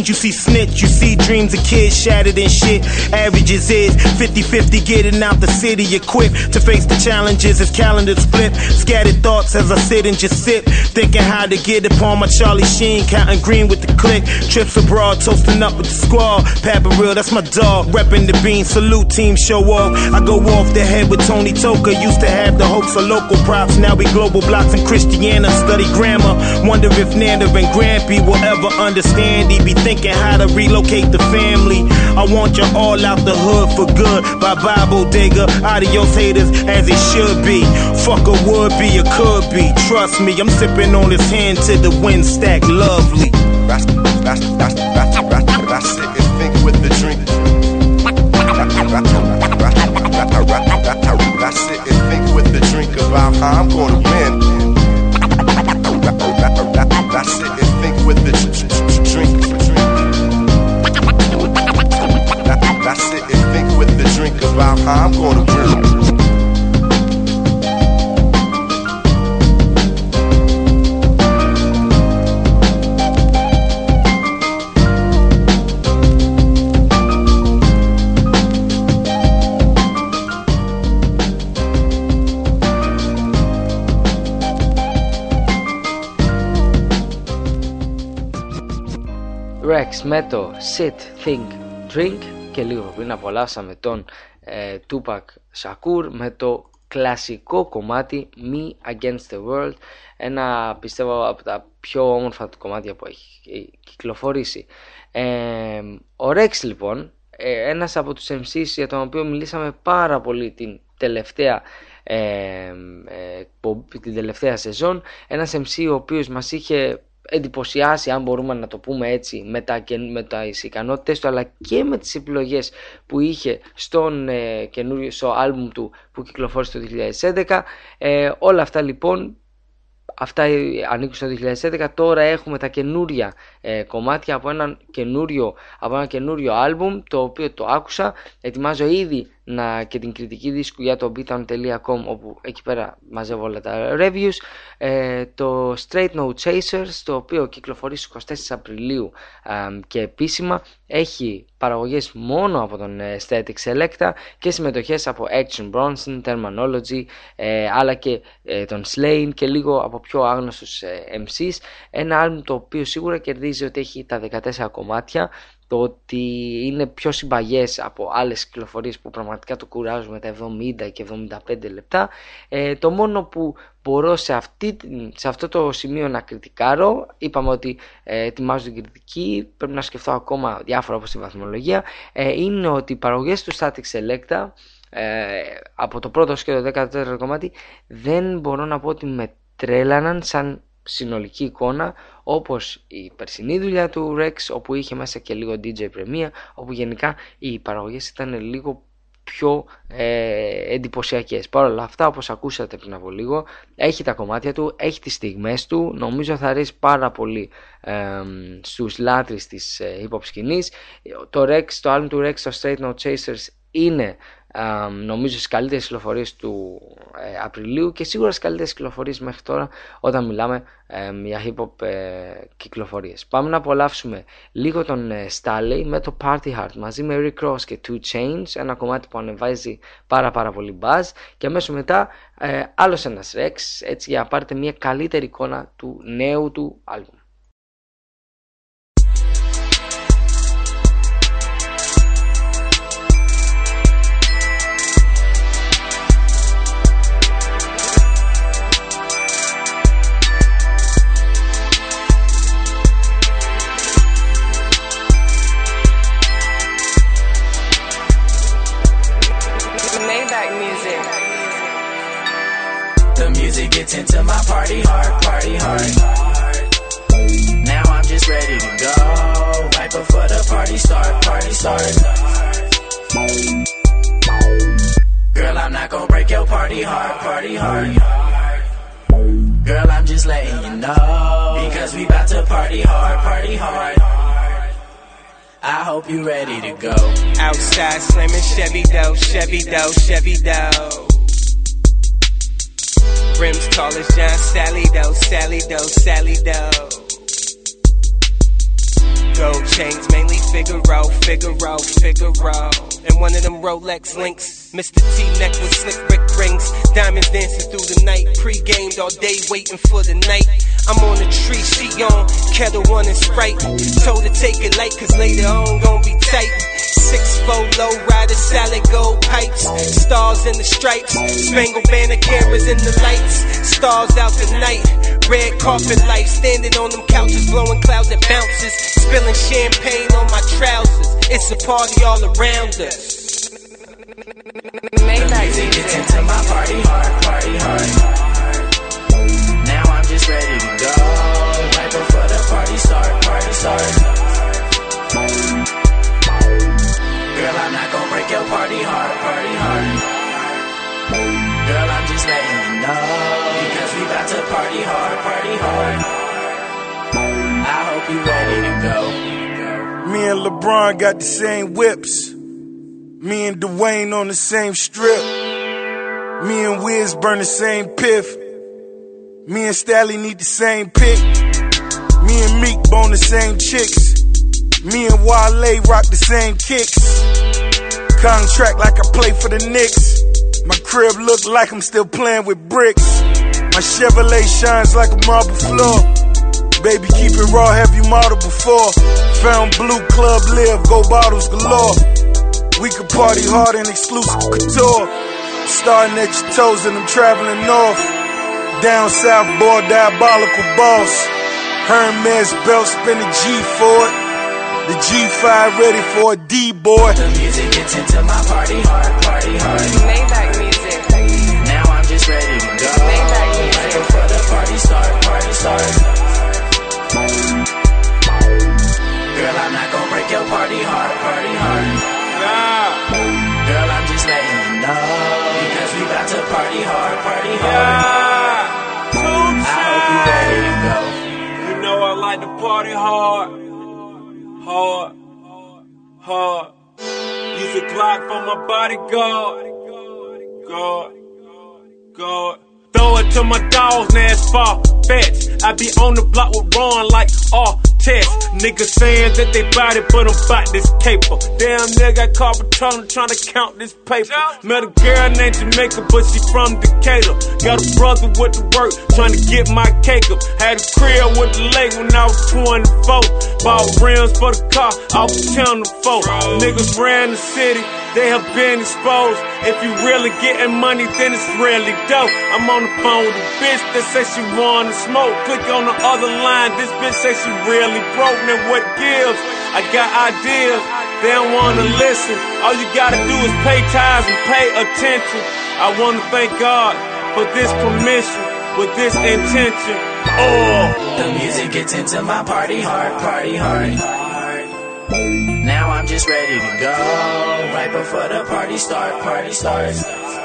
change, you see snitch, you see dreams of kids shattered and shit. Averages is fifty fifty, getting out the city equipped to face the challenges as calendars flip. Scattered thoughts as I sit and just sip, thinking how to get upon my Charlie Sheen, counting green with the click. Trips abroad, toasting up with the squad. Papa Real, that's my dog, repping the bean. Salute team, show off. I go off the head with Tony Toka. Used to have the hopes of local props, now we global blocks in Christiana. Study grammar, wonder if Nanda and Grampy will ever understand. He be thinking how to relocate the family. I want you all out the hood for good. Bye bye bodega, adios haters, as it should be. Fuck a would be, a could be. Trust me, I'm sipping on this hand till the wind stack lovely. That's, that's, that's, that's, that's, that's it, and think with the drink. That's it, and think with the drink about how I'm gonna win. That's it, and think with the drink. That's it, and think with the drink about how I'm gonna win. Rex με το Sit, Think, Drink και λίγο πριν απολαύσαμε τον ε, Tupac Shakur με το κλασικό κομμάτι Me Against the World, ένα πιστεύω από τα πιο όμορφα κομμάτια που έχει κυκλοφορήσει. Ε, ο Rex λοιπόν, ε, ένας από τους εμ σις για τον οποίο μιλήσαμε πάρα πολύ την τελευταία ε, ε, την τελευταία σεζόν, ένας εμ σι ο οποίος μας είχε εντυπωσιάσει, αν μπορούμε να το πούμε έτσι, με, τα, με τις ικανότητες του αλλά και με τις επιλογές που είχε στον ε, καινούριο στο άλμπουμ του που κυκλοφόρησε το δύο χιλιάδες έντεκα. Ε, όλα αυτά λοιπόν, αυτά ανήκουν στο δύο χιλιάδες έντεκα. Τώρα έχουμε τα καινούρια ε, κομμάτια από, έναν καινούριο, από ένα καινούριο άλμπουμ, το οποίο το άκουσα. Ετοιμάζω ήδη να, και την κριτική δίσκου για το beatown τελεία com, όπου εκεί πέρα μαζεύω όλα τα reviews. Ε, το Straight No Chasers, το οποίο κυκλοφορεί στις εικοστή τέταρτη Απριλίου ε, και επίσημα έχει παραγωγές μόνο από τον Static Selecta και συμμετοχές από Action Bronson, Terminology, ε, αλλά και ε, τον Slane και λίγο από πιο άγνωστους ε, εμ σις. Ένα άλμπουμ το οποίο σίγουρα κερδίζει ότι έχει τα δεκατέσσερα κομμάτια, το ότι είναι πιο συμπαγές από άλλες κυκλοφορίες που πραγματικά το κουράζουν με τα εβδομήντα και εβδομήντα πέντε λεπτά. Ε, το μόνο που μπορώ σε, αυτή, σε αυτό το σημείο να κριτικάρω, είπαμε ότι ε, ετοιμάζω την κριτική, πρέπει να σκεφτώ ακόμα διάφορα όπως τη βαθμολογία, ε, είναι ότι οι παραγωγές του Static Selecta ε, από το πρώτο και το δέκατο τέταρτο κομμάτι δεν μπορώ να πω ότι με τρέλαναν σαν συνολική εικόνα, όπως η περσινή δουλειά του Rex, όπου είχε μέσα και λίγο ντι τζέι Premier, όπου γενικά οι παραγωγές ήταν λίγο πιο ε, εντυπωσιακές. Παρ' όλα αυτά, όπως ακούσατε πριν από λίγο, έχει τα κομμάτια του, έχει τις στιγμές του, νομίζω θα αρέσει πάρα πολύ ε, στους λάτρεις της ε, hip hop σκηνής. Το Rex, το album του Rex, το Straight No Chasers, είναι Uh, νομίζω στις καλύτερες κυκλοφορίες του ε, Απριλίου και σίγουρα στις καλύτερες κυκλοφορίες μέχρι τώρα όταν μιλάμε ε, για hip hop ε, κυκλοφορίες. Πάμε να απολαύσουμε λίγο τον ε, Staley με το Party Hard μαζί με Rick Ross και two Chainz, ένα κομμάτι που ανεβάζει πάρα πάρα πολύ buzz, και αμέσως μετά ε, άλλος ένας Rex, έτσι για να πάρετε μια καλύτερη εικόνα του νέου του άλμπουμ. Gets into my party hard, party hard. Now I'm just ready to go. Right before the party start, party start. Girl, I'm not gonna break your party hard, party hard. Girl, I'm just letting you know, because we bout to party hard, party hard. I hope you ready to go. Outside slamming Chevy dough, Chevy dough, Chevy dough. Rims tall as John Sally dough, Sally dough, Sally dough. Gold chains, mainly Figaro, Figaro, Figaro. And one of them Rolex links, Mister T neck with slick brick rings. Diamonds dancing through the night, pre-gamed all day waiting for the night. I'm on the tree, she on Kettle One and Sprite. Told her take it light, cause later on gon' be tight. Six four low rider, salad gold pipes. Stars in the stripes, spangled banner cameras in the lights. Stars out the night, red carpet lights. Standing on them couches, blowing clouds that bounces. Spilling champagne on my trousers. It's a party all around us. The music gets into my party hard, party hard. Now I'm just ready to go. Right before the party start, party start. Girl, I'm not gonna break your party hard, party hard. Girl, I'm just letting you know, because we about to party hard, party hard. I hope you ready to go. Me and LeBron got the same whips. Me and Dwayne on the same strip. Me and Wiz burn the same piff. Me and Stally need the same pick. Me and Meek bone the same chicks. Me and Wale rock the same kicks. Contract like I play for the Knicks. My crib look like I'm still playing with bricks. My Chevrolet shines like a marble floor. Baby, keep it raw, have you modeled before? Found blue, club live, go bottles galore. We could party hard in exclusive couture. Starting at your toes and I'm traveling north. Down south, boy, diabolical boss. Hermes belt, spin a G for it. The G five ready for a D-boy. The music gets into my party hard, party hard. Maybach music. Now I'm just ready to go. Maybach music. Right before the party start, party start. Girl, I'm not gonna break your party hard, party hard. Yeah. Girl, I'm just letting you know, because we about to party hard, party hard. Yeah. I hope you ready to go. You know I like to party hard, hard, hard. Use a Glock for my bodyguard, guard, guard. Throw it to my dogs, now it's far-fetched. I be on the block with Ron like all test. Niggas saying that they bout it, but I'm bout this caper. Damn nigga, I caught Patron trying to count this paper. Met a girl named Jamaica, but she from Decatur. Got a brother with the work, trying to get my cake up. Had a crib with the lake when I was twenty-four. Bought rims for the car, I was ten to four. Niggas ran the city, they have been exposed. If you really getting money, then it's really dope. I'm on the phone with a bitch that says she wanna smoke. Click on the other line, this bitch says she really broke. Now what gives? I got ideas, they don't wanna listen. All you gotta do is pay tithes and pay attention. I wanna thank God for this permission, with this intention. Oh, the music gets into my party hard, party hard. Now I'm just ready to go. Right before the party start, party starts.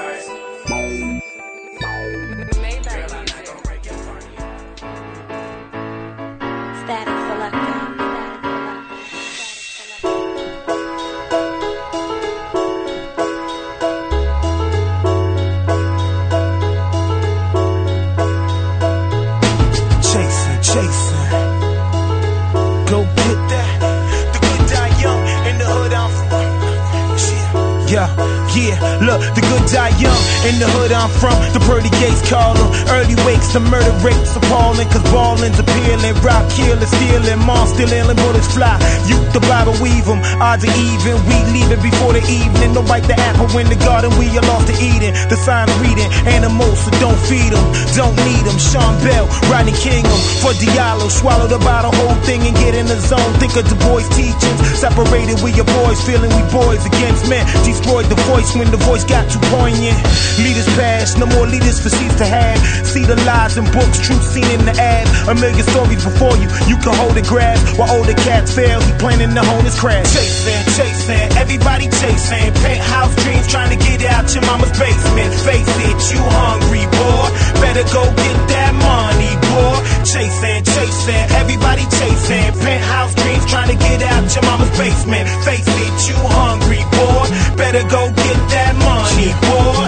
Chasing, chasing. Go get that. The good die young in the hood I'm from. Yeah, yeah, look, the good die young in the hood I'm from. The pearly gates call them. Early wakes, the murder rates appalling. Cause balling's appealing. Rock killing, stealing, mom still ailing, bullets fly. You the Bible weave them. Odds are even. We leaving before the evening. Don't bite the apple in the garden. We are lost to Eden. The signs reading. Animals, so don't feed them. Don't need them. Sean Bell, Rodney King them. For Diallo, swallow the bottle, whole thing and get in the zone. Think of the boys' teachings. Separated with your boys, feeling we boys against men. Destroyed the voice when the voice got too poignant. Leaders pass, no more leaders for seats to have. See the lies in books, truth seen in the ad. A million stories before you, you can hold it, grab. While older cats fail, he planning to hone his crash. Chasing, chasing, everybody chasing. Penthouse dreams trying to get out your mama's basement. Face it, you hungry, boy. Better go get that money, boy. Chasing, chasing, everybody chasing. Penthouse dreams trying to get out your mama's basement. Face it, you hungry, boy. Better go get that money, boy.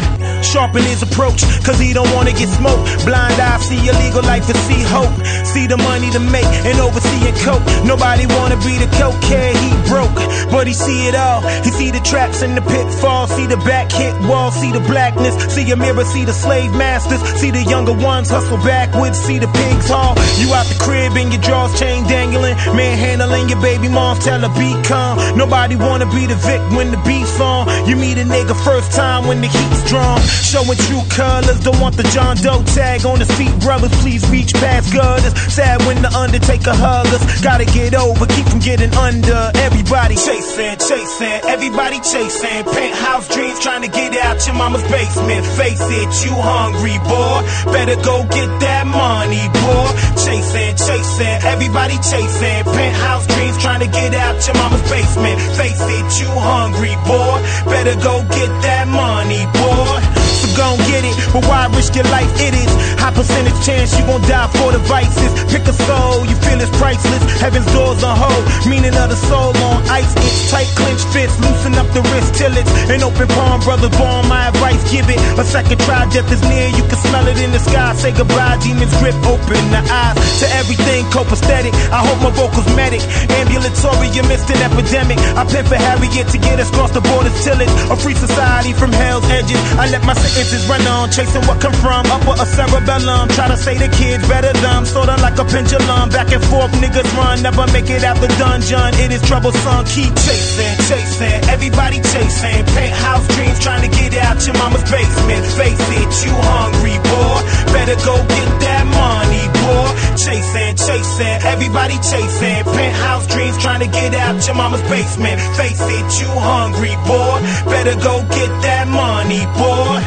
sharpen his approach, cause he don't wanna get smoked. Blind eye, see illegal life and see hope. See the money to make and overseeing coke. Nobody wanna be the cokehead, he broke, but he see it all. He see the traps and the pitfalls, see the back hit wall, see the blackness, see a mirror, see the slave masters, see the younger ones hustle backwards, see the pigs haul. You out the crib and your drawers chain dangling, manhandling your baby mom, tell her be calm. Nobody wanna be the vic when the beef's on. You meet a nigga first time when the heat's drawn, showing true colors, don't want the John Doe tag on his feet. Brothers, please reach past gutters. Sad when the Undertaker hug us. Gotta get over, keep from getting under. Everybody chasing, chasing, everybody chasing. Penthouse dreams trying to get out your mama's basement. Face it, you hungry, boy. Better go get that money, boy. Chasing, chasing, everybody chasing. Penthouse dreams trying to get out your mama's basement. Face it, you hungry, boy. Better go get that money, boy. So gon' get it, but why risk your life? It is high percentage chance you gon' die for the vices. Pick a soul, you feel it's priceless. Heaven's doors on hold, meaning of the soul on ice. It's tight clenched fists, loosen up the wrist till it's an open palm. Brother born, my advice, give it a second try. Death is near, you can smell it in the sky. Say goodbye, demons grip, open the eyes to everything copacetic. I hope my vocals medic, ambulatory, you missed an epidemic. I pen for Harriet to get us across the borders till it's a free society from hell's edges. I let my sentences run on, chasing what come from upper a cerebellum. Try to say the kids better dumb, sorta like a pendulum. Back and forth, niggas run, never make it out the dungeon. It is troublesome, keep chasing, chasing, everybody chasing. Penthouse dreams trying to get out your mama's basement. Face it, you hungry, boy. Better go get that money, boy. Chasing, chasing, everybody chasing. Penthouse dreams trying to get out your mama's basement. Face it, you hungry, boy. Better go get that money, boy.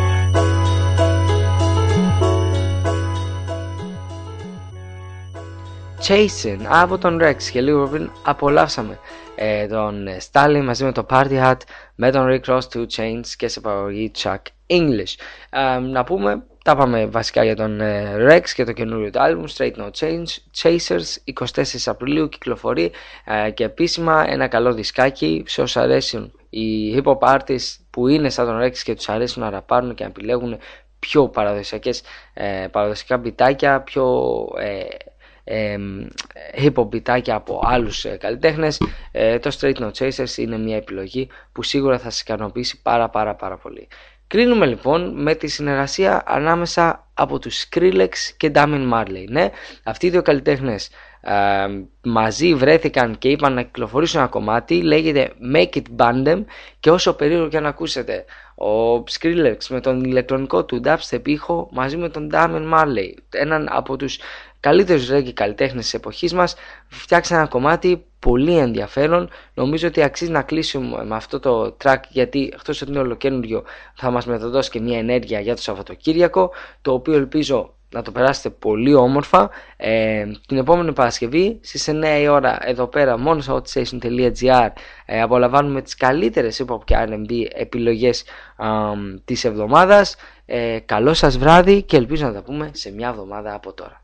Chasing από τον Rex, και λίγο πριν απολαύσαμε ε, τον Stalin μαζί με το Party Hat, με τον Rick Ross, Two Chainz και σε παραγωγή Chuck English. Ε, να πούμε, τα πάμε βασικά για τον ε, Rex και το καινούριο του album Straight No Change, Chasers. εικοστή τέταρτη Απριλίου κυκλοφορεί ε, και επίσημα ένα καλό δισκάκι σε όσους αρέσουν οι hip hop artists που είναι σαν τον Rex και τους αρέσουν να ραπάρουν και να επιλέγουν πιο παραδοσιακές, ε, παραδοσιακά μπιτάκια, πιο ε, Ε, hip hop μπιτάκια από άλλους ε, καλλιτέχνες. ε, Το Straight No Chasers είναι μια επιλογή που σίγουρα θα σας ικανοποιήσει πάρα πάρα πάρα πολύ. Κρίνουμε λοιπόν με τη συνεργασία ανάμεσα από τους Skrillex και Damian Marley. Ναι, αυτοί οι δύο καλλιτέχνες ε, μαζί βρέθηκαν και είπαν να κυκλοφορήσουν ένα κομμάτι, λέγεται Make It Bandem, και όσο περίεργο και αν ακούσετε, ο Skrillex με τον ηλεκτρονικό του dubstep ήχο μαζί με τον Damian Marley, έναν από τους καλύτερους reggae καλλιτέχνες της εποχής μας, φτιάξαν ένα κομμάτι πολύ ενδιαφέρον. Νομίζω ότι αξίζει να κλείσουμε με αυτό το track, γιατί εκτός ότι είναι ολοκαίνουργιο θα μας μεταδώσει και μια ενέργεια για το Σαββατοκύριακο, το οποίο ελπίζω να το περάσετε πολύ όμορφα. ε, Την επόμενη Παρασκευή στις εννιά η ώρα εδώ πέρα μόνο στο hotstation τελεία gr ε, απολαμβάνουμε τις καλύτερες hip hop και αρ εν μπι επιλογές ε, της εβδομάδας. ε, Καλό σας βράδυ και ελπίζω να τα πούμε σε μια εβδομάδα από τώρα.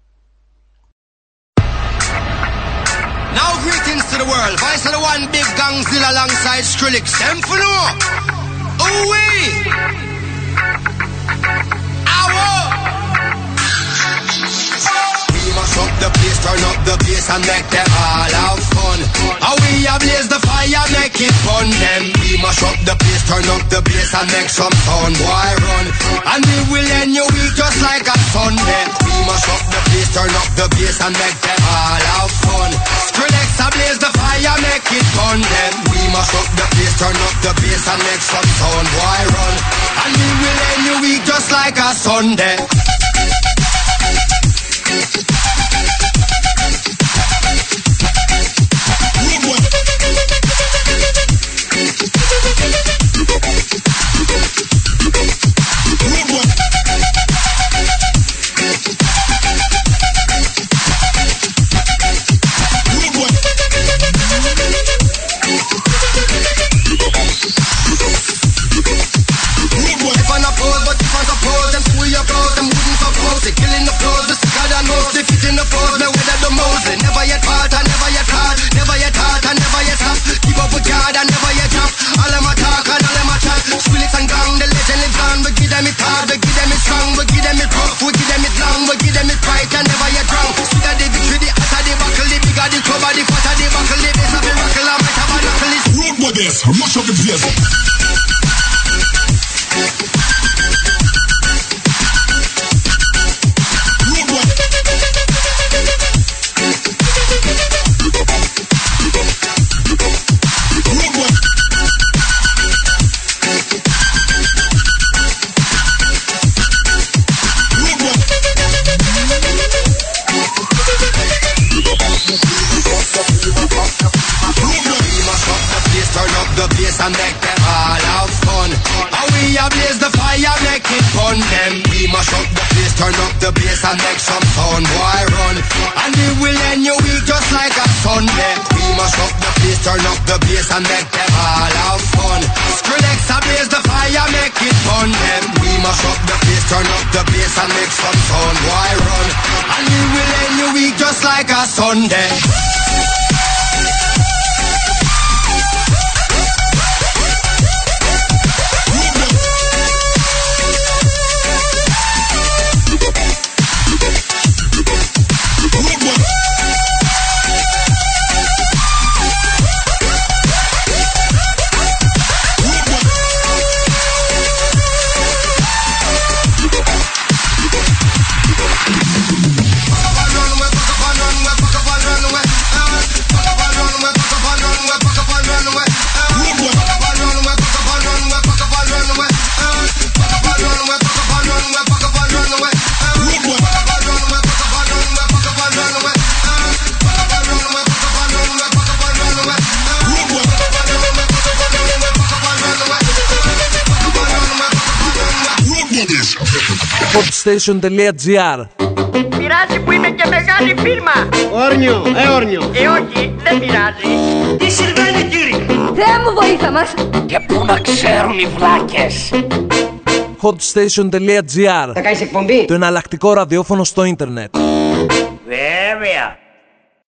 Now greetings to the world. Voice of the one big Gangzilla alongside Skrillex. Them for no. Ooh-wee. Ow. We must up the place, turn up the bass and make them all have fun. How we ablaze the fire, make it fun. Them we must up the place, turn up the bass and make some sound. Boy run, and we will end your week just like a Sunday. We must up the place, turn up the bass and make them all have fun. Skrillex ablaze the fire, make it fun. Then we must up the place, turn up the bass and make some sound. Boy run, and we will end your week just like a Sunday. If I not pose, but if I suppose them pull your clothes, them wouldn't this, mash up the place. And make them all have fun. And we a blaze the fire, make it fun. Them we mash up the place, turn up the bass and make some sound. Boy run, and we will end your week just like a Sunday. We mash up the place, turn up the bass and make them all have fun. Skrillex a blaze the fire, make it fun. Them we mash up the place, turn up the bass and make some sound. Boy run, and we will end your week just like a Sunday. hotstation.gr. Πειράζει που είμαι και μεγάλη φίρμα. Όρνιο, ε όρνιο. Ε όχι, δεν πειράζει. Τι συμβαίνει κύριε? Θεέ μου βοήθα μας. Και πού να ξέρουν οι βλάκες. hotstation.gr. Θα κάνεις εκπομπή? Το εναλλακτικό ραδιόφωνο στο ίντερνετ. Βέβαια.